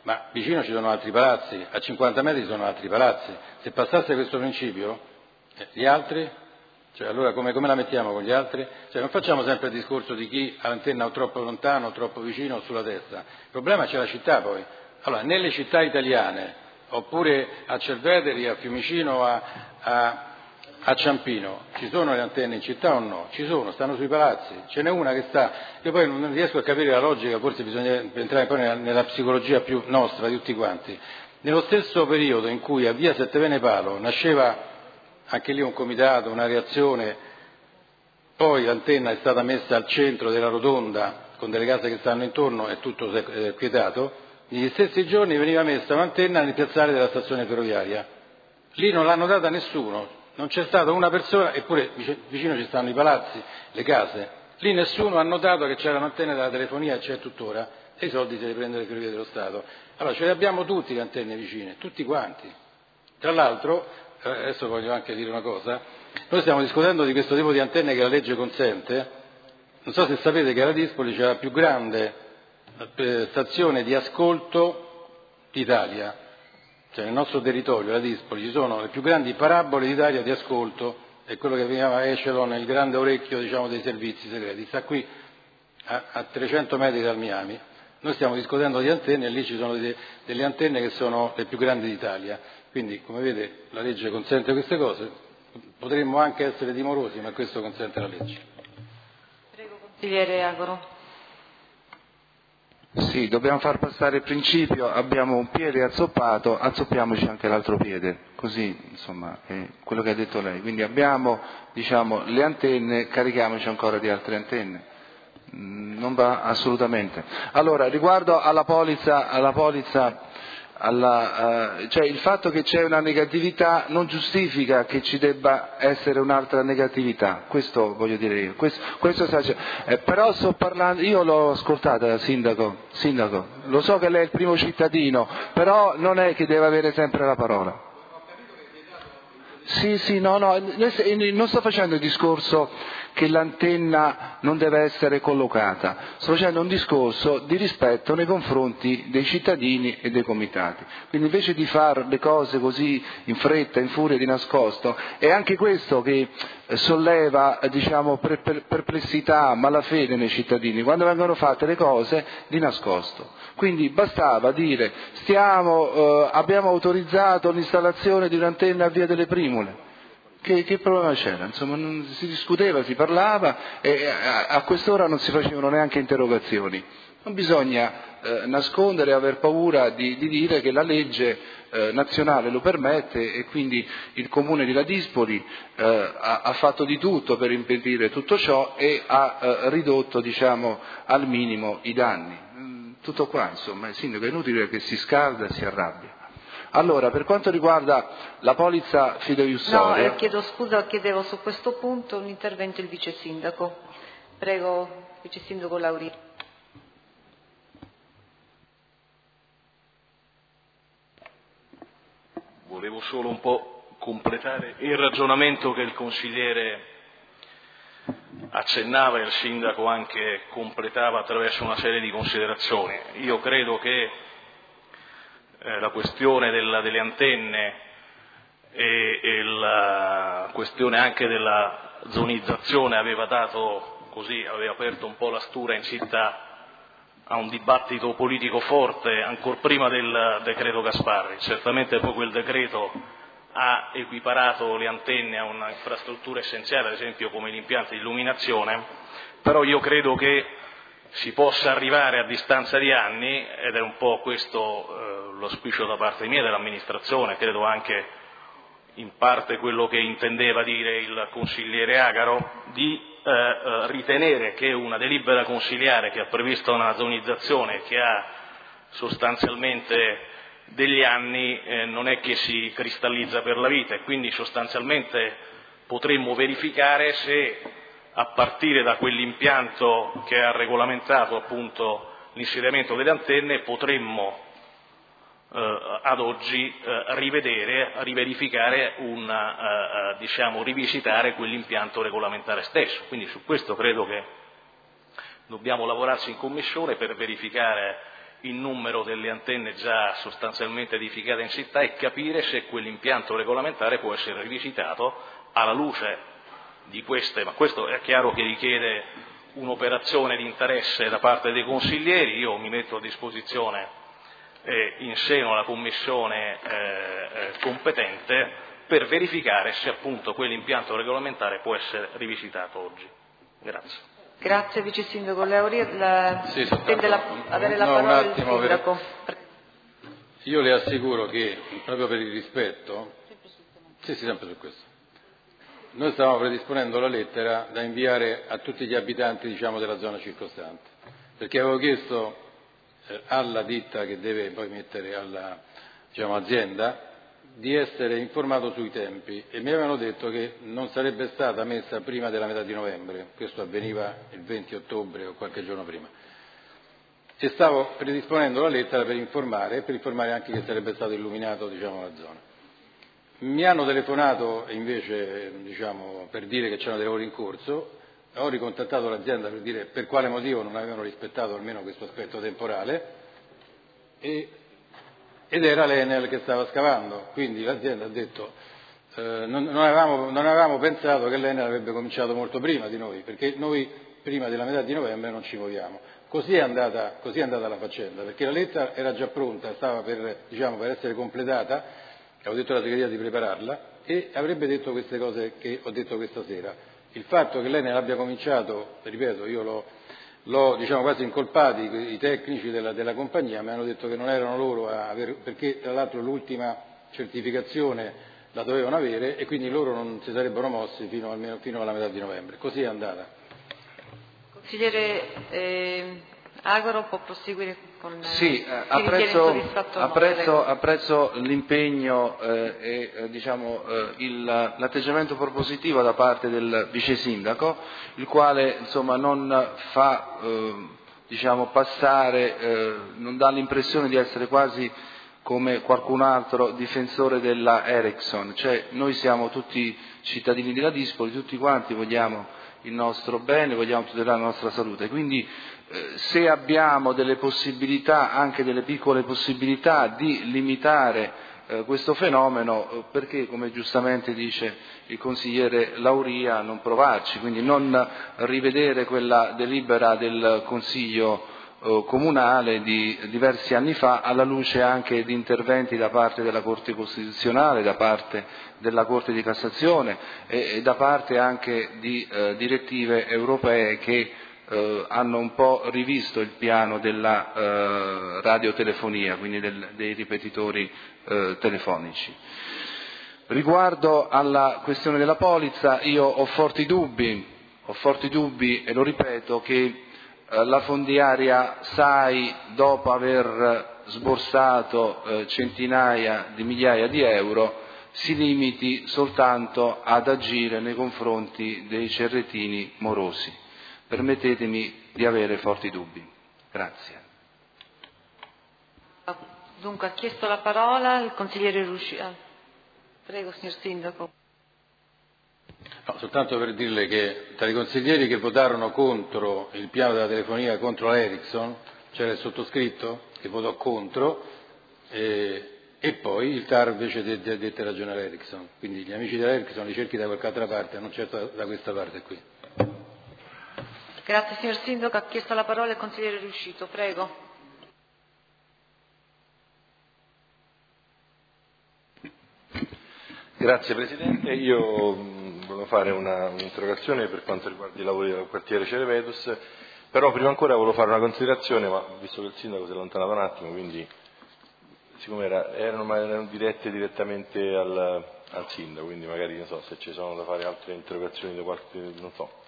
ma vicino ci sono altri palazzi, a cinquanta metri ci sono altri palazzi. Se passasse questo principio, eh, gli altri? Cioè, allora come, come la mettiamo con gli altri? Cioè, non facciamo sempre il discorso di chi ha l'antenna o troppo lontano, o troppo vicino o sulla testa. Il problema c'è la città poi. Allora, nelle città italiane, oppure a Cerveteri, a Fiumicino, a, a, a Ciampino, ci sono le antenne in città o no? Ci sono, stanno sui palazzi. Ce n'è una che sta, io poi non riesco a capire la logica, forse bisogna entrare poi nella, nella psicologia più nostra di tutti quanti. Nello stesso periodo in cui a via Settevene Palo nasceva anche lì un comitato, una reazione, poi l'antenna è stata messa al centro della rotonda con delle case che stanno intorno e tutto si è quietato, negli stessi giorni veniva messa un'antenna nel piazzale della stazione ferroviaria. Lì non l'hanno data nessuno, non c'è stata una persona, eppure vicino ci stanno i palazzi, le case. Lì nessuno ha notato che c'era un'antenna della telefonia e c'è tuttora, e i soldi se li prende le ferrovie dello Stato. Allora ce le abbiamo tutti le antenne vicine, tutti quanti. Tra l'altro, adesso voglio anche dire una cosa, noi stiamo discutendo di questo tipo di antenne che la legge consente, non so se sapete che a Ladispoli c'è la più grande stazione di ascolto d'Italia, cioè nel nostro territorio, a Ladispoli, ci sono le più grandi parabole d'Italia di ascolto, è quello che veniva Echelon, il grande orecchio, diciamo, dei servizi segreti, sta qui a, a trecento metri dal Miami. Noi stiamo discutendo di antenne e lì ci sono delle, delle antenne che sono le più grandi d'Italia. Quindi, come vede, la legge consente queste cose, potremmo anche essere timorosi, ma questo consente la legge. Prego, consigliere Agoro. Sì, dobbiamo far passare il principio, abbiamo un piede azzoppato, azzoppiamoci anche l'altro piede, così insomma è quello che ha detto lei. Quindi abbiamo, diciamo, le antenne, carichiamoci ancora di altre antenne. Non va assolutamente. Allora, riguardo alla polizza, alla polizza Alla, uh, cioè il fatto che c'è una negatività non giustifica che ci debba essere un'altra negatività, questo voglio dire io, questo, questo sta, eh, però sto parlando, io l'ho ascoltata sindaco, sindaco, lo so che lei è il primo cittadino, però non è che deve avere sempre la parola. Sì, sì, no, no, non sto facendo il discorso che l'antenna non deve essere collocata, sto facendo un discorso di rispetto nei confronti dei cittadini e dei comitati. Quindi invece di fare le cose così in fretta, in furia, di nascosto, è anche questo che solleva, diciamo, perplessità, malafede nei cittadini, quando vengono fatte le cose di nascosto. Quindi bastava dire stiamo, eh, abbiamo autorizzato l'installazione di un'antenna a via delle Primule. Che, che problema c'era? Insomma, non, si discuteva, si parlava e a, a quest'ora non si facevano neanche interrogazioni. Non bisogna eh, nascondere e aver paura di, di dire che la legge eh, nazionale lo permette e quindi il comune di Ladispoli eh, ha, ha fatto di tutto per impedire tutto ciò e ha eh, ridotto, diciamo, al minimo i danni. Tutto qua, insomma, il sindaco è inutile che si scalda e si arrabbia. Allora, per quanto riguarda la polizza fideiussoria... No, eh, chiedo scusa, chiedevo su questo punto un intervento il vice sindaco. Prego, vice sindaco Lauri. Volevo solo un po' completare il ragionamento che il consigliere accennava e il sindaco anche completava attraverso una serie di considerazioni. Io credo che eh, la questione della, delle antenne e, e la questione anche della zonizzazione aveva dato così, aveva aperto un po' la stura in città a un dibattito politico forte ancor prima del decreto Gasparri. Certamente poi quel decreto ha equiparato le antenne a un'infrastruttura essenziale, ad esempio come gli impianti di illuminazione, però io credo che si possa arrivare a distanza di anni, ed è un po' questo eh, l'auspicio da parte mia e dell'amministrazione, credo anche in parte quello che intendeva dire il consigliere Agaro, di eh, eh, ritenere che una delibera consiliare che ha previsto una zonizzazione che ha sostanzialmente degli anni eh, non è che si cristallizza per la vita e quindi sostanzialmente potremmo verificare se a partire da quell'impianto che ha regolamentato appunto l'insediamento delle antenne potremmo eh, ad oggi eh, rivedere, riverificare una, eh, diciamo rivisitare quell'impianto regolamentare stesso. Quindi su questo credo che dobbiamo lavorarci in commissione per verificare il numero delle antenne già sostanzialmente edificate in città e capire se quell'impianto regolamentare può essere rivisitato alla luce di queste, ma questo è chiaro che richiede un'operazione di interesse da parte dei consiglieri. Io mi metto a disposizione eh, in seno alla commissione eh, eh, competente per verificare se appunto quell'impianto regolamentare può essere rivisitato oggi. Grazie. Grazie Vice Sindaco. Lauria, la... Sì, tende la... avere la no, parola il attimo, Sindaco. Per... Io le assicuro che, proprio per il rispetto, sì, sì, sempre su questo, noi stavamo predisponendo la lettera da inviare a tutti gli abitanti, diciamo, della zona circostante, perché avevo chiesto eh, alla ditta che deve poi mettere alla, diciamo, azienda di essere informato sui tempi e mi avevano detto che non sarebbe stata messa prima della metà di novembre, questo avveniva il venti ottobre o qualche giorno prima, e stavo predisponendo la lettera per informare e per informare anche che sarebbe stato illuminato, diciamo, la zona. Mi hanno telefonato invece, diciamo, per dire che c'erano dei lavori in corso, ho ricontattato l'azienda per dire per quale motivo non avevano rispettato almeno questo aspetto temporale e, ed era l'Enel che stava scavando, quindi l'azienda ha detto eh, non, non, avevamo, non avevamo pensato che l'Enel avrebbe cominciato molto prima di noi, perché noi prima della metà di novembre non ci muoviamo. Così è andata, così è andata la faccenda, perché la lettera era già pronta, stava per, diciamo, per essere completata. Avevo detto alla segreteria di prepararla e avrebbe detto queste cose che ho detto questa sera. Il fatto che lei ne abbia cominciato, ripeto, io l'ho, l'ho diciamo, quasi incolpati, i tecnici della, della compagnia mi hanno detto che non erano loro a avere, perché tra l'altro l'ultima certificazione la dovevano avere e quindi loro non si sarebbero mossi fino, almeno, fino alla metà di novembre. Così è andata. Consigliere eh, Agoro può proseguire con... Sì, eh, apprezzo, apprezzo, apprezzo l'impegno eh, e eh, diciamo, eh, il, l'atteggiamento propositivo da parte del Vice Sindaco, il quale insomma, non fa eh, diciamo, passare, eh, non dà l'impressione di essere quasi come qualcun altro difensore della Ericsson, cioè noi siamo tutti cittadini della Dispoli, tutti quanti vogliamo il nostro bene, vogliamo tutelare la nostra salute, quindi eh, se abbiamo delle possibilità, anche delle piccole possibilità di limitare eh, questo fenomeno, eh, perché come giustamente dice il consigliere Lauria non provarci, quindi non rivedere quella delibera del Consiglio eh, comunale di diversi anni fa alla luce anche di interventi da parte della Corte Costituzionale, da parte della Corte di Cassazione e, e da parte anche di eh, direttive europee che eh, hanno un po' rivisto il piano della eh, radiotelefonia, quindi del, dei ripetitori eh, telefonici. Riguardo alla questione della polizza, io ho forti dubbi, ho forti dubbi e lo ripeto che eh, la fondiaria S A I, dopo aver sborsato eh, centinaia di migliaia di euro, si limiti soltanto ad agire nei confronti dei cerretini morosi. Permettetemi di avere forti dubbi. Grazie. Dunque ha chiesto la parola il consigliere Rusci. Prego, signor Sindaco. No, soltanto per dirle che tra i consiglieri che votarono contro il piano della telefonia contro l'Ericsson c'era il sottoscritto che votò contro e, e poi il T A R invece dette de, de ragione all'Ericsson. Quindi gli amici dell'Ericsson li cerchi da qualche altra parte, non certo da questa parte qui. Grazie signor Sindaco. Ha chiesto la parola il consigliere Riuscito. Prego. Grazie Presidente, io mh, volevo fare una, un'interrogazione per quanto riguarda i lavori del quartiere Cerevedus, però prima ancora volevo fare una considerazione, ma visto che il Sindaco si è allontanato un attimo, quindi siccome era, erano, erano dirette direttamente al, al Sindaco, quindi magari non so se ci sono da fare altre interrogazioni da parte, non so.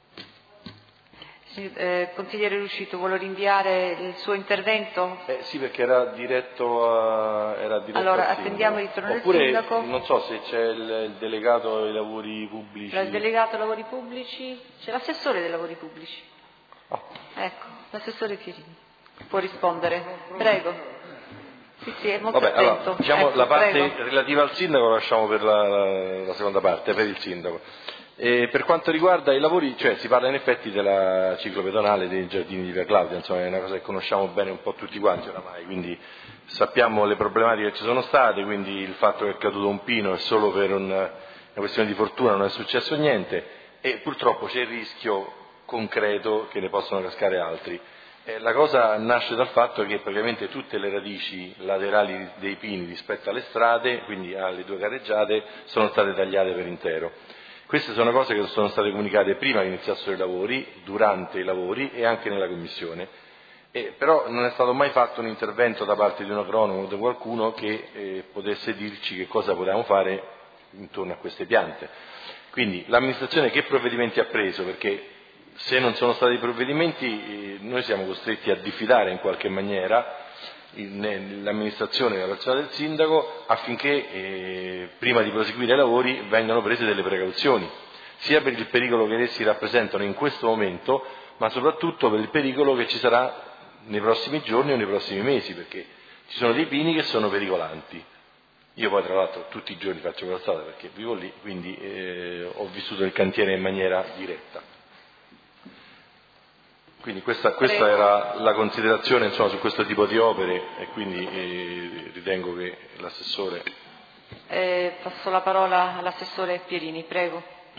Eh, consigliere Riuscito, vuole rinviare il suo intervento? Eh, sì, perché era diretto a... Era diretto allora, al attendiamo il ritorno del Oppure, Sindaco. non so se c'è il, il delegato ai lavori pubblici. Il delegato ai lavori pubblici? C'è l'assessore dei lavori pubblici. Oh. Ecco, l'assessore Pierini. Può rispondere. Prego. Sì, sì, è molto Vabbè, attento. allora, diciamo ecco, la parte prego. relativa al Sindaco la lasciamo per la, la, la seconda parte, per il Sindaco. E per quanto riguarda i lavori, cioè si parla in effetti della ciclopedonale dei giardini di Via Claudia, insomma è una cosa che conosciamo bene un po' tutti quanti oramai, quindi sappiamo le problematiche che ci sono state, quindi il fatto che è caduto un pino è solo per un, una questione di fortuna, non è successo niente e purtroppo c'è il rischio concreto che ne possono cascare altri. Eh, la cosa nasce dal fatto che praticamente tutte le radici laterali dei pini rispetto alle strade, quindi alle due carreggiate, sono state tagliate per intero. Queste sono cose che sono state comunicate prima che iniziassero i lavori, durante i lavori e anche nella commissione. Eh, però non è stato mai fatto un intervento da parte di un agronomo o di qualcuno che eh, potesse dirci che cosa potevamo fare intorno a queste piante. Quindi l'amministrazione che provvedimenti ha preso? Perché se non sono stati provvedimenti eh, noi siamo costretti a diffidare in qualche maniera l'amministrazione e la persona del sindaco affinché eh, prima di proseguire i lavori vengano prese delle precauzioni, sia per il pericolo che essi rappresentano in questo momento, ma soprattutto per il pericolo che ci sarà nei prossimi giorni o nei prossimi mesi, perché ci sono dei pini che sono pericolanti. Io poi tra l'altro tutti i giorni faccio quella strada perché vivo lì, quindi eh, ho vissuto il cantiere in maniera diretta. Quindi questa, questa era la considerazione insomma, su questo tipo di opere e quindi eh, ritengo che l'assessore... Eh, passo la parola all'assessore Pierini, prego.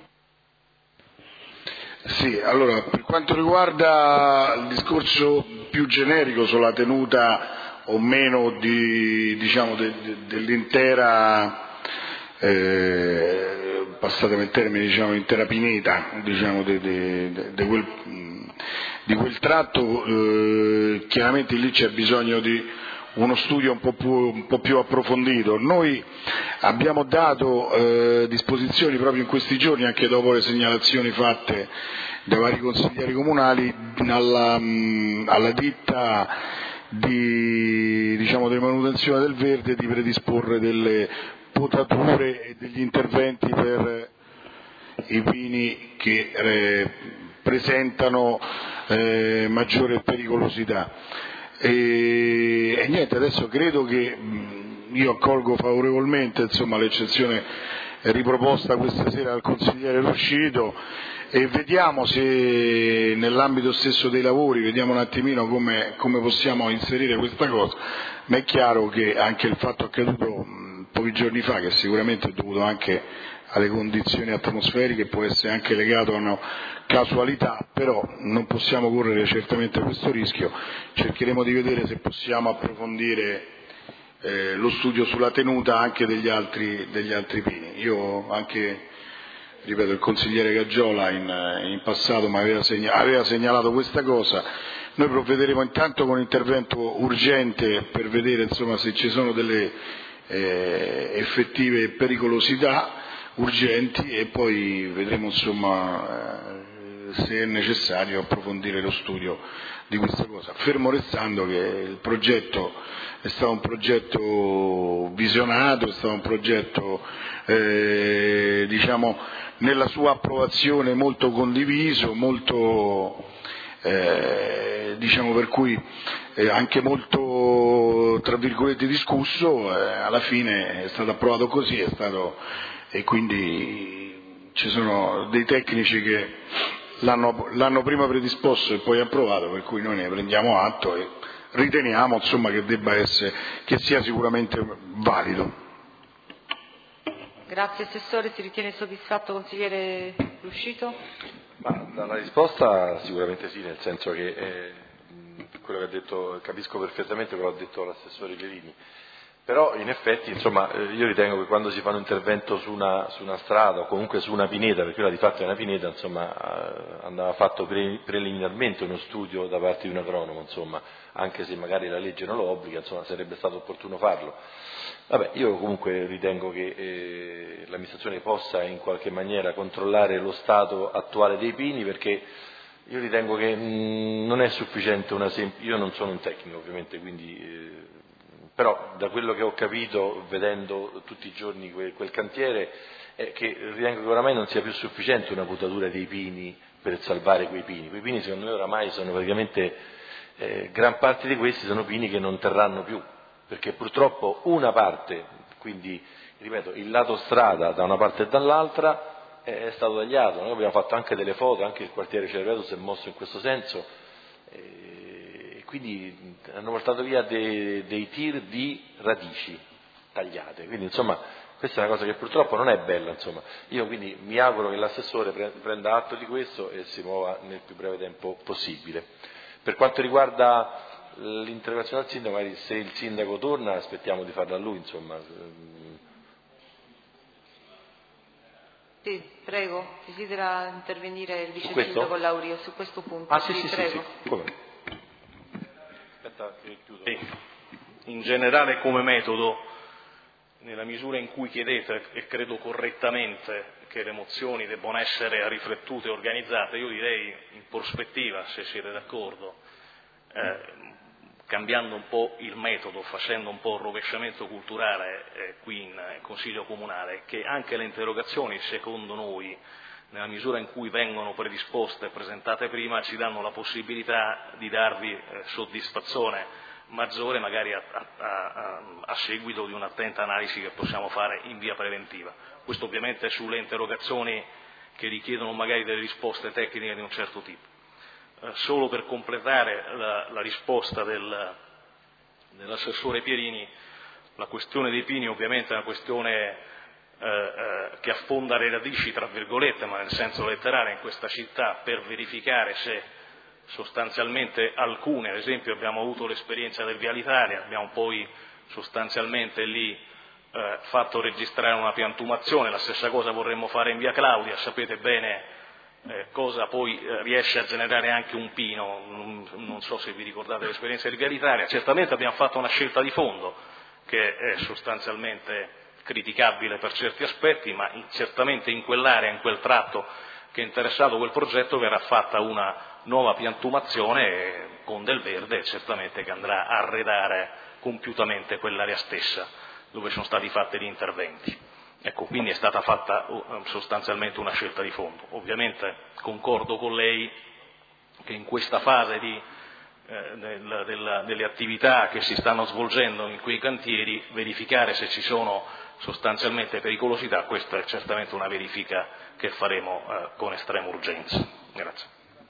Sì, allora per quanto riguarda il discorso più generico sulla tenuta o meno di, diciamo, de, de, dell'intera, eh, passatemi il termine, diciamo, intera pineta, diciamo, de, de, de, de quel... di quel tratto, eh, chiaramente lì c'è bisogno di uno studio un po' più, un po' più approfondito. Noi abbiamo dato eh, disposizioni proprio in questi giorni, anche dopo le segnalazioni fatte dai vari consiglieri comunali, alla, mh, alla ditta di, diciamo, di manutenzione del verde di predisporre delle potature e degli interventi per i pini che eh, presentano eh, maggiore pericolosità. E, e niente, adesso credo che mh, io accolgo favorevolmente insomma, l'eccezione riproposta questa sera dal consigliere Ruscito e vediamo se nell'ambito stesso dei lavori, vediamo un attimino come, come possiamo inserire questa cosa, ma è chiaro che anche il fatto accaduto mh, pochi giorni fa, che sicuramente è dovuto anche alle condizioni atmosferiche, può essere anche legato a una casualità, però non possiamo correre certamente questo rischio, cercheremo di vedere se possiamo approfondire eh, lo studio sulla tenuta anche degli altri, degli altri pini. Io anche, ripeto, il consigliere Gaggiola in, in passato mi aveva, segna, aveva segnalato questa cosa, noi provvederemo intanto con intervento urgente per vedere insomma, se ci sono delle eh, effettive pericolosità urgenti e poi vedremo insomma eh, se è necessario approfondire lo studio di questa cosa, fermo restando che il progetto è stato un progetto visionato, è stato un progetto eh, diciamo nella sua approvazione molto condiviso, molto eh, diciamo per cui eh, anche molto tra virgolette discusso, eh, alla fine è stato approvato così, è stato e quindi ci sono dei tecnici che l'hanno, l'hanno prima predisposto e poi approvato, per cui noi ne prendiamo atto e riteniamo insomma che debba essere, che sia sicuramente valido. Grazie Assessore, si ritiene soddisfatto consigliere Ruscito? Ma dalla risposta sicuramente sì, nel senso che eh, quello che ha detto, capisco perfettamente quello che ha detto l'assessore Pierini. Però in effetti insomma, io ritengo che quando si fa un intervento su una, su una strada o comunque su una pineta, perché quella di fatto è una pineta, insomma, andava fatto pre, preliminarmente uno studio da parte di un agronomo, insomma, anche se magari la legge non lo obbliga, insomma, sarebbe stato opportuno farlo. Vabbè, io comunque ritengo che eh, l'amministrazione possa in qualche maniera controllare lo stato attuale dei pini, perché io ritengo che mh, non è sufficiente una semplice, io non sono un tecnico ovviamente, quindi eh, però da quello che ho capito vedendo tutti i giorni quel, quel cantiere è che ritengo che oramai non sia più sufficiente una potatura dei pini per salvare quei pini. Quei pini secondo me oramai sono praticamente, eh, gran parte di questi sono pini che non terranno più, perché purtroppo una parte, quindi ripeto, il lato strada da una parte e dall'altra è stato tagliato. Noi abbiamo fatto anche delle foto, anche il quartiere Cerreto si è mosso in questo senso, e quindi hanno portato via dei, dei tir di radici tagliate, quindi insomma questa è una cosa che purtroppo non è bella, insomma. Io quindi mi auguro che l'assessore prenda atto di questo e si muova nel più breve tempo possibile. Per quanto riguarda l'interrogazione al sindaco, magari se il sindaco torna aspettiamo di farla a lui, insomma. Sì, prego, desidera intervenire il vice questo? sindaco Laurio su questo punto. Ah sì sì, prego. sì, sì. Come? Aspetta che chiudo. Sì. In generale come metodo, nella misura in cui chiedete, e credo correttamente, che le mozioni debbano essere riflettute e organizzate, io direi in prospettiva, se siete d'accordo, eh, cambiando un po' il metodo, facendo un po' il rovesciamento culturale eh, qui in eh, Consiglio Comunale, che anche le interrogazioni, secondo noi, nella misura in cui vengono predisposte e presentate prima, ci danno la possibilità di darvi eh, soddisfazione maggiore, magari a, a, a, a seguito di un'attenta analisi che possiamo fare in via preventiva. Questo ovviamente sulle interrogazioni che richiedono magari delle risposte tecniche di un certo tipo. Eh, solo per completare la, la risposta del, dell'assessore Pierini, la questione dei pini ovviamente è una questione eh, eh, che affonda le radici, tra virgolette, ma nel senso letterale, in questa città, per verificare se sostanzialmente alcune, ad esempio abbiamo avuto l'esperienza del Viale Italia, abbiamo poi sostanzialmente lì eh, fatto registrare una piantumazione, la stessa cosa vorremmo fare in Via Claudia, sapete bene eh, cosa poi eh, riesce a generare anche un pino, non, non so se vi ricordate l'esperienza del Viale Italia, certamente abbiamo fatto una scelta di fondo che è sostanzialmente criticabile per certi aspetti, ma in, certamente in quell'area, in quel tratto che è interessato quel progetto verrà fatta una nuova piantumazione con del verde, certamente che andrà a arredare compiutamente quell'area stessa dove sono stati fatti gli interventi. Ecco, quindi è stata fatta sostanzialmente una scelta di fondo. Ovviamente concordo con lei che in questa fase di, eh, del, della, delle attività che si stanno svolgendo in quei cantieri, verificare se ci sono sostanzialmente pericolosità, questa è certamente una verifica che faremo eh, con estrema urgenza. Grazie.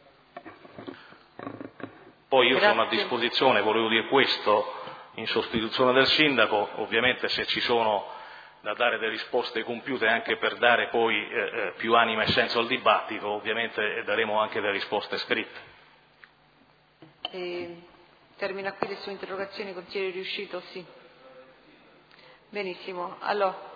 Poi io Grazie. sono a disposizione, volevo dire questo, in sostituzione del sindaco, ovviamente se ci sono da dare delle risposte compiute anche per dare poi eh, più anima e senso al dibattito, ovviamente daremo anche delle risposte scritte. E termina qui le sue interrogazioni, consigliere Riuscito? Sì. Benissimo. Allora,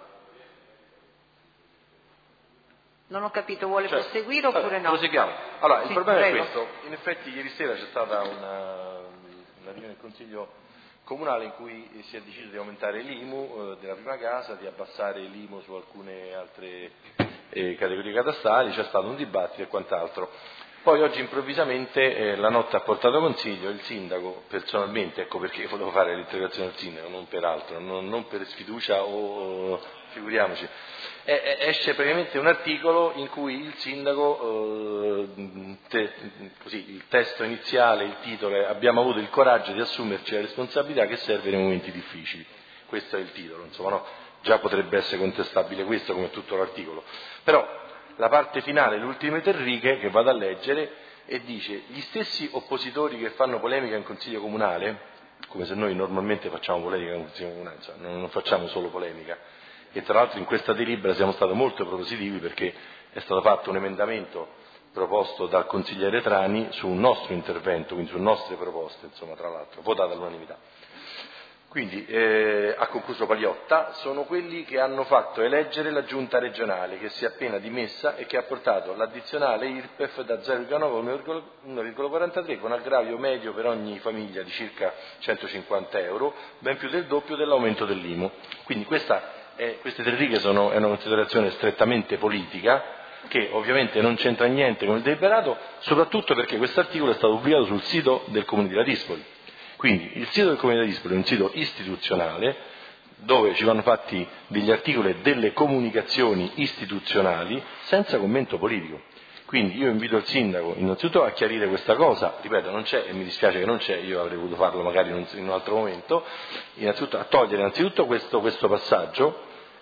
non ho capito, vuole cioè, proseguire oppure no? Proseguiamo. Allora, sì, il problema prego. è questo. In effetti ieri sera c'è stata una, una riunione del Consiglio Comunale in cui si è deciso di aumentare l'I M U eh, della prima casa, di abbassare l'I M U su alcune altre eh, categorie catastali, c'è stato un dibattito e quant'altro. Poi oggi improvvisamente eh, la notte ha portato a consiglio il sindaco, personalmente, ecco perché volevo fare l'interrogazione al sindaco, non per altro, non, non per sfiducia o figuriamoci. Eh, esce praticamente un articolo in cui il sindaco, eh, te, così, il testo iniziale, il titolo è "Abbiamo avuto il coraggio di assumerci la responsabilità che serve nei momenti difficili". Questo è il titolo, insomma, no? Già potrebbe essere contestabile questo come tutto l'articolo. Però la parte finale, le ultime tre righe che vado a leggere, e dice: gli stessi oppositori che fanno polemica in Consiglio Comunale, come se noi normalmente facciamo polemica in Consiglio Comunale, cioè non facciamo solo polemica, e tra l'altro in questa delibera siamo stati molto propositivi perché è stato fatto un emendamento proposto dal consigliere Trani su un nostro intervento, quindi su nostre proposte, insomma, tra l'altro, votate all'unanimità. Quindi, eh, ha concluso Paliotta, sono quelli che hanno fatto eleggere la giunta regionale che si è appena dimessa e che ha portato l'addizionale I R P E F da zero virgola nove a uno virgola quarantatré con aggravio medio per ogni famiglia di circa centocinquanta euro, ben più del doppio dell'aumento dell'I M U. Quindi questa è, queste tre righe sono è una considerazione strettamente politica che ovviamente non c'entra niente con il deliberato, soprattutto perché questo articolo è stato pubblicato sul sito del Comune di Ladispoli. Quindi il sito del Comune di Ladispoli è un sito istituzionale dove ci vanno fatti degli articoli e delle comunicazioni istituzionali senza commento politico. Quindi io invito il sindaco innanzitutto a chiarire questa cosa, ripeto, non c'è e mi dispiace che non c'è, io avrei voluto farlo magari in un, in un altro momento, innanzitutto a togliere innanzitutto questo, questo passaggio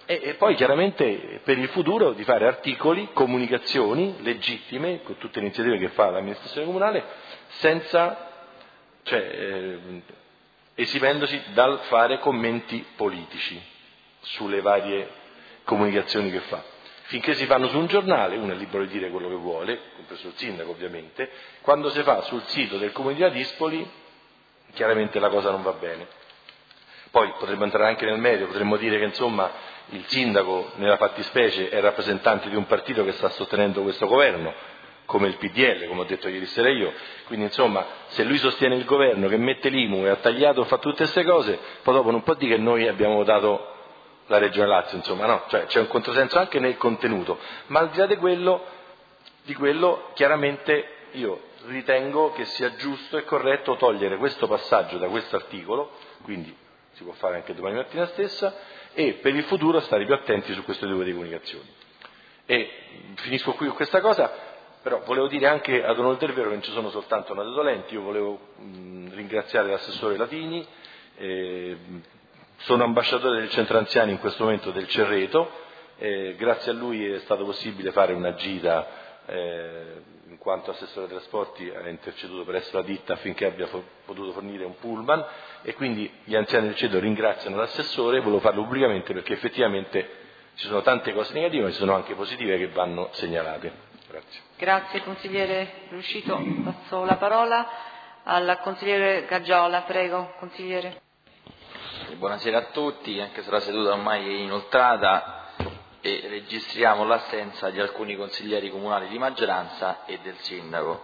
E, e poi chiaramente per il futuro di fare articoli, comunicazioni legittime, con tutte le iniziative che fa l'amministrazione comunale, senza, cioè, eh, esimendosi dal fare commenti politici sulle varie comunicazioni che fa. Finché si fanno su un giornale, uno è libero di dire quello che vuole, compreso il sindaco ovviamente, quando si fa sul sito del Comune di Ladispoli, chiaramente la cosa non va bene. Poi potremmo entrare anche nel merito, potremmo dire che insomma il sindaco nella fattispecie è rappresentante di un partito che sta sostenendo questo governo, come il P D L, come ho detto ieri sera io, quindi insomma se lui sostiene il governo che mette l'I M U e ha tagliato, fa tutte queste cose, poi dopo non può dire che noi abbiamo votato la Regione Lazio, insomma, no, cioè c'è un controsenso anche nel contenuto, ma al di là di quello, di quello chiaramente io ritengo che sia giusto e corretto togliere questo passaggio da questo articolo, quindi si può fare anche domani mattina stessa, e per il futuro stare più attenti su questo tipo di comunicazioni. E finisco qui con questa cosa, però volevo dire anche ad onore del vero che non ci sono soltanto note dolenti, io volevo mh, ringraziare l'assessore Latini, eh, sono ambasciatore del centro anziani in questo momento del Cerreto, eh, grazie a lui è stato possibile fare una gita, eh, in quanto assessore dei trasporti ha interceduto presso la ditta affinché abbia fo- potuto fornire un pullman, e quindi gli anziani del Cerreto ringraziano l'assessore, volevo farlo pubblicamente perché effettivamente ci sono tante cose negative ma ci sono anche positive che vanno segnalate. Grazie. Grazie consigliere Riuscito, passo la parola al consigliere Gaggiola, prego consigliere. Buonasera a tutti, anche se la seduta ormai è inoltrata e registriamo l'assenza di alcuni consiglieri comunali di maggioranza e del sindaco.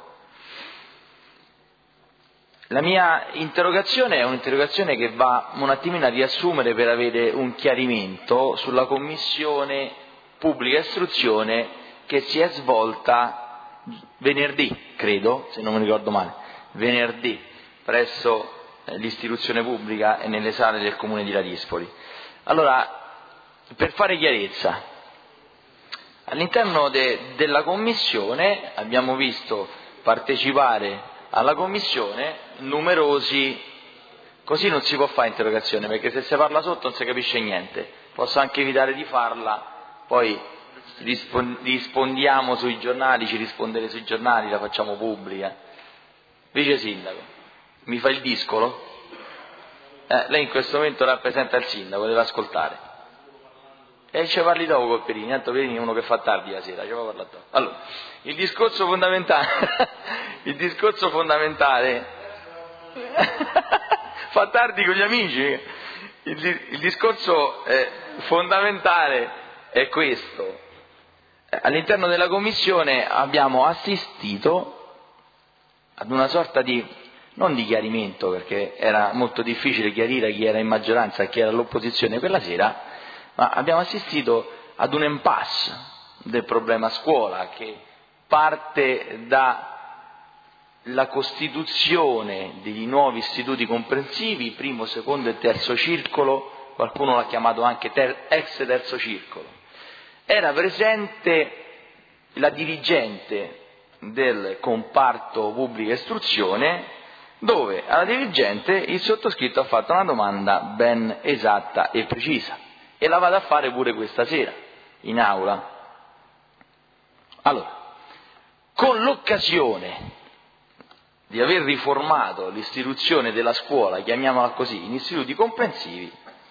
La mia interrogazione è un'interrogazione che va un attimino a riassumere per avere un chiarimento sulla commissione pubblica istruzione che si è svolta venerdì, credo, se non mi ricordo male, venerdì, presso l'istituzione pubblica e nelle sale del Comune di Ladispoli. Allora, per fare chiarezza, all'interno de, della Commissione abbiamo visto partecipare alla Commissione numerosi, così non si può fare interrogazione, perché se si parla sotto non si capisce niente, posso anche evitare di farla, poi rispondiamo sui giornali, ci rispondere sui giornali, la facciamo pubblica. Vice Sindaco, mi fa il discolo? Eh, lei in questo momento rappresenta il sindaco, deve ascoltare. E ci parli dopo col Perini, tanto Perini è uno che fa tardi la sera, ci va a parlare dopo. Allora, il discorso fondamentale, il discorso fondamentale, fa tardi con gli amici, il, il discorso eh, fondamentale è questo. All'interno della Commissione abbiamo assistito ad una sorta di, non di chiarimento, perché era molto difficile chiarire chi era in maggioranza e chi era all'opposizione quella sera, ma abbiamo assistito ad un impasse del problema scuola che parte dalla costituzione degli nuovi istituti comprensivi, primo, secondo e terzo circolo, qualcuno l'ha chiamato anche ter- ex terzo circolo. Era presente la dirigente del comparto pubblica istruzione, dove alla dirigente il sottoscritto ha fatto una domanda ben esatta e precisa, e la vado a fare pure questa sera in aula. Allora, con l'occasione di aver riformato l'istituzione della scuola, chiamiamola così, in istituti comprensivi,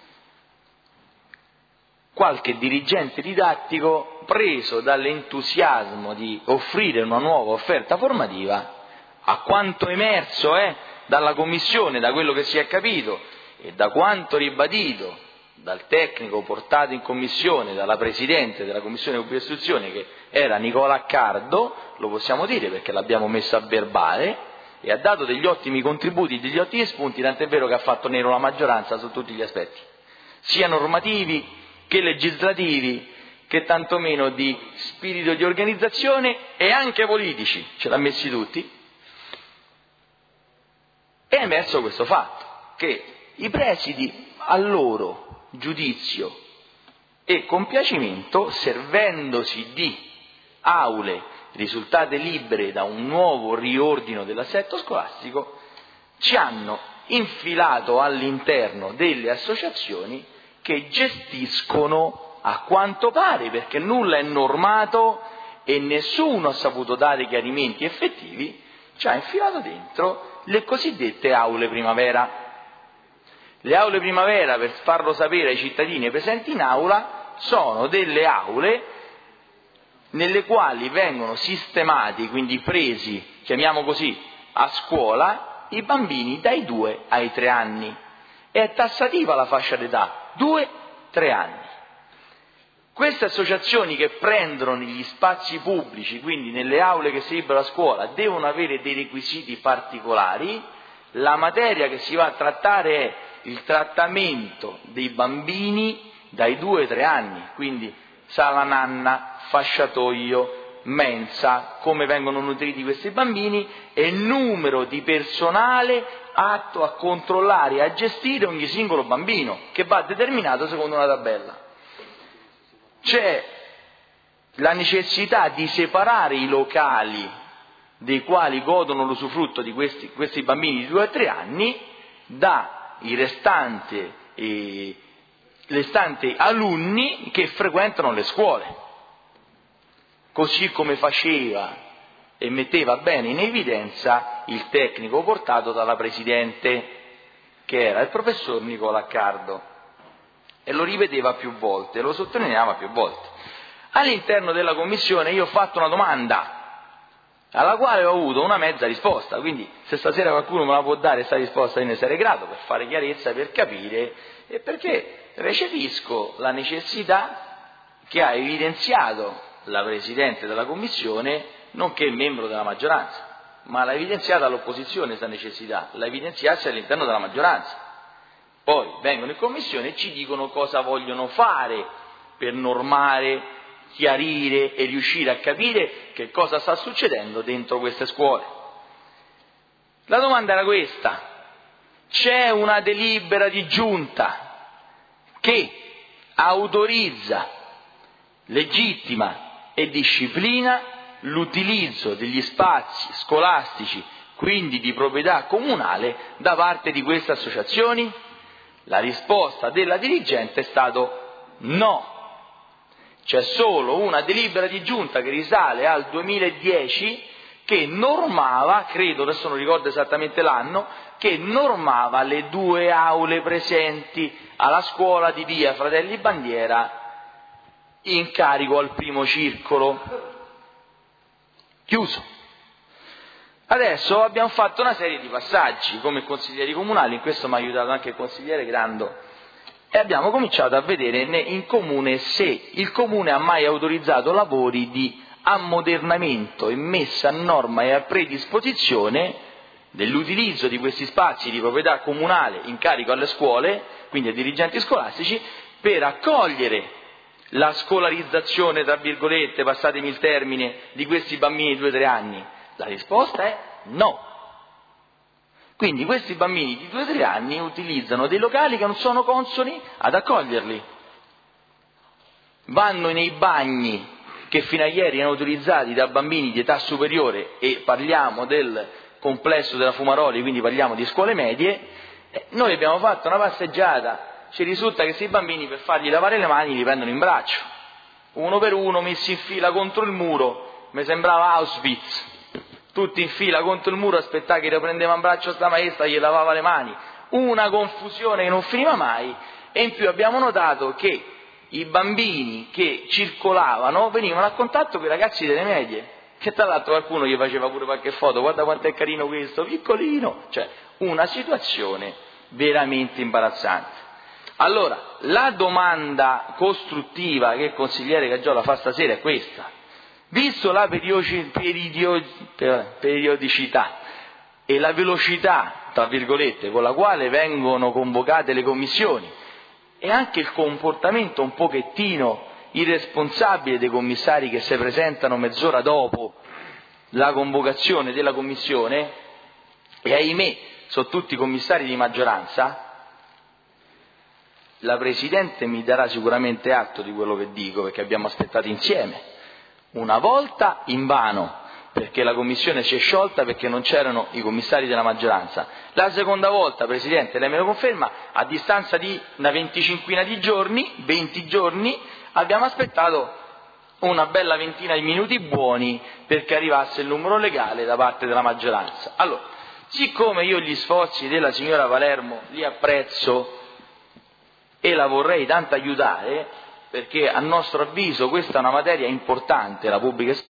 qualche dirigente didattico, preso dall'entusiasmo di offrire una nuova offerta formativa, a quanto emerso è dalla Commissione, da quello che si è capito e da quanto ribadito dal tecnico portato in Commissione, dalla Presidente della Commissione Pubblica Istruzione, che era Nicola Accardo, lo possiamo dire perché l'abbiamo messo a verbale, e ha dato degli ottimi contributi, degli ottimi spunti, tant'è vero che ha fatto nero la maggioranza su tutti gli aspetti, sia normativi che legislativi, che tantomeno di spirito di organizzazione e anche politici, ce l'ha messi tutti. È emerso questo fatto, che i presidi a loro giudizio e compiacimento, servendosi di aule risultate libere da un nuovo riordino dell'assetto scolastico, ci hanno infilato all'interno delle associazioni che gestiscono a quanto pare, perché nulla è normato e nessuno ha saputo dare chiarimenti effettivi, ci ha infilato dentro le cosiddette aule primavera. Le aule primavera, per farlo sapere ai cittadini presenti in aula, sono delle aule nelle quali vengono sistemati, quindi presi, chiamiamo così, a scuola, i bambini dai due ai tre anni. È tassativa la fascia d'età, due tre anni. Queste associazioni che prendono negli spazi pubblici, quindi nelle aule che si liberano a scuola, devono avere dei requisiti particolari. La materia che si va a trattare è il trattamento dei bambini dai due ai tre anni, quindi sala nanna, fasciatoio, mensa, come vengono nutriti questi bambini e il numero di personale atto a controllare e a gestire ogni singolo bambino, che va determinato secondo una tabella. C'è la necessità di separare i locali dei quali godono l'usufrutto di questi, questi bambini di due a tre anni dai restanti, eh, restanti alunni che frequentano le scuole, così come faceva e metteva bene in evidenza il tecnico portato dalla Presidente, che era il professor Nicola Accardo, e lo ripeteva più volte, lo sottolineava più volte. All'interno della commissione io ho fatto una domanda alla quale ho avuto una mezza risposta, quindi se stasera qualcuno me la può dare questa risposta io ne sarei grato, per fare chiarezza, per capire, e perché recepisco la necessità che ha evidenziato la Presidente della Commissione, nonché il membro della maggioranza, ma l'ha evidenziata l'opposizione questa necessità, l'ha evidenziata all'interno della maggioranza. Poi vengono in Commissione e ci dicono cosa vogliono fare per normare, chiarire e riuscire a capire che cosa sta succedendo dentro queste scuole. La domanda era questa: c'è una delibera di giunta che autorizza, legittima e disciplina l'utilizzo degli spazi scolastici, quindi di proprietà comunale, da parte di queste associazioni? La risposta della dirigente è stato no. C'è solo una delibera di giunta che risale al duemiladieci che normava, credo, adesso non ricordo esattamente l'anno, che normava le due aule presenti alla scuola di via Fratelli Bandiera in carico al primo circolo. Chiuso. Adesso abbiamo fatto una serie di passaggi come consiglieri comunali, in questo mi ha aiutato anche il consigliere Grando, e abbiamo cominciato a vedere in comune se il comune ha mai autorizzato lavori di ammodernamento e messa a norma e a predisposizione dell'utilizzo di questi spazi di proprietà comunale in carico alle scuole, quindi ai dirigenti scolastici, per accogliere la scolarizzazione, tra virgolette, passatemi il termine, di questi bambini di due tre anni. La risposta è no. Quindi questi bambini di due tre anni utilizzano dei locali che non sono consoni ad accoglierli. Vanno nei bagni che fino a ieri erano utilizzati da bambini di età superiore, e parliamo del complesso della Fumaroli, quindi parliamo di scuole medie. Eh, noi abbiamo fatto una passeggiata, ci risulta che questi bambini per fargli lavare le mani li prendono in braccio, uno per uno, messi in fila contro il muro, mi sembrava Auschwitz. Tutti in fila contro il muro, aspettare che lo prendeva in braccio sta maestra, gli lavava le mani, una confusione che non finiva mai. E in più abbiamo notato che i bambini che circolavano venivano a contatto con i ragazzi delle medie, che tra l'altro qualcuno gli faceva pure qualche foto, guarda quanto è carino questo, piccolino, cioè una situazione veramente imbarazzante. Allora, la domanda costruttiva che il consigliere Caggiola fa stasera è questa: visto la perioci, peridio, periodicità e la velocità, tra virgolette, con la quale vengono convocate le commissioni, e anche il comportamento un pochettino irresponsabile dei commissari che si presentano mezz'ora dopo la convocazione della commissione, e ahimè sono tutti commissari di maggioranza, la Presidente mi darà sicuramente atto di quello che dico, perché abbiamo aspettato insieme. Una volta invano, perché la commissione si è sciolta perché non c'erano i commissari della maggioranza. La seconda volta, Presidente, lei me lo conferma, a distanza di una venticinquina di giorni, venti giorni, Abbiamo aspettato una bella ventina di minuti buoni perché arrivasse il numero legale da parte della maggioranza. Allora, siccome io gli sforzi della signora Palermo li apprezzo e la vorrei tanto aiutare, perché a nostro avviso questa è una materia importante, la pubblica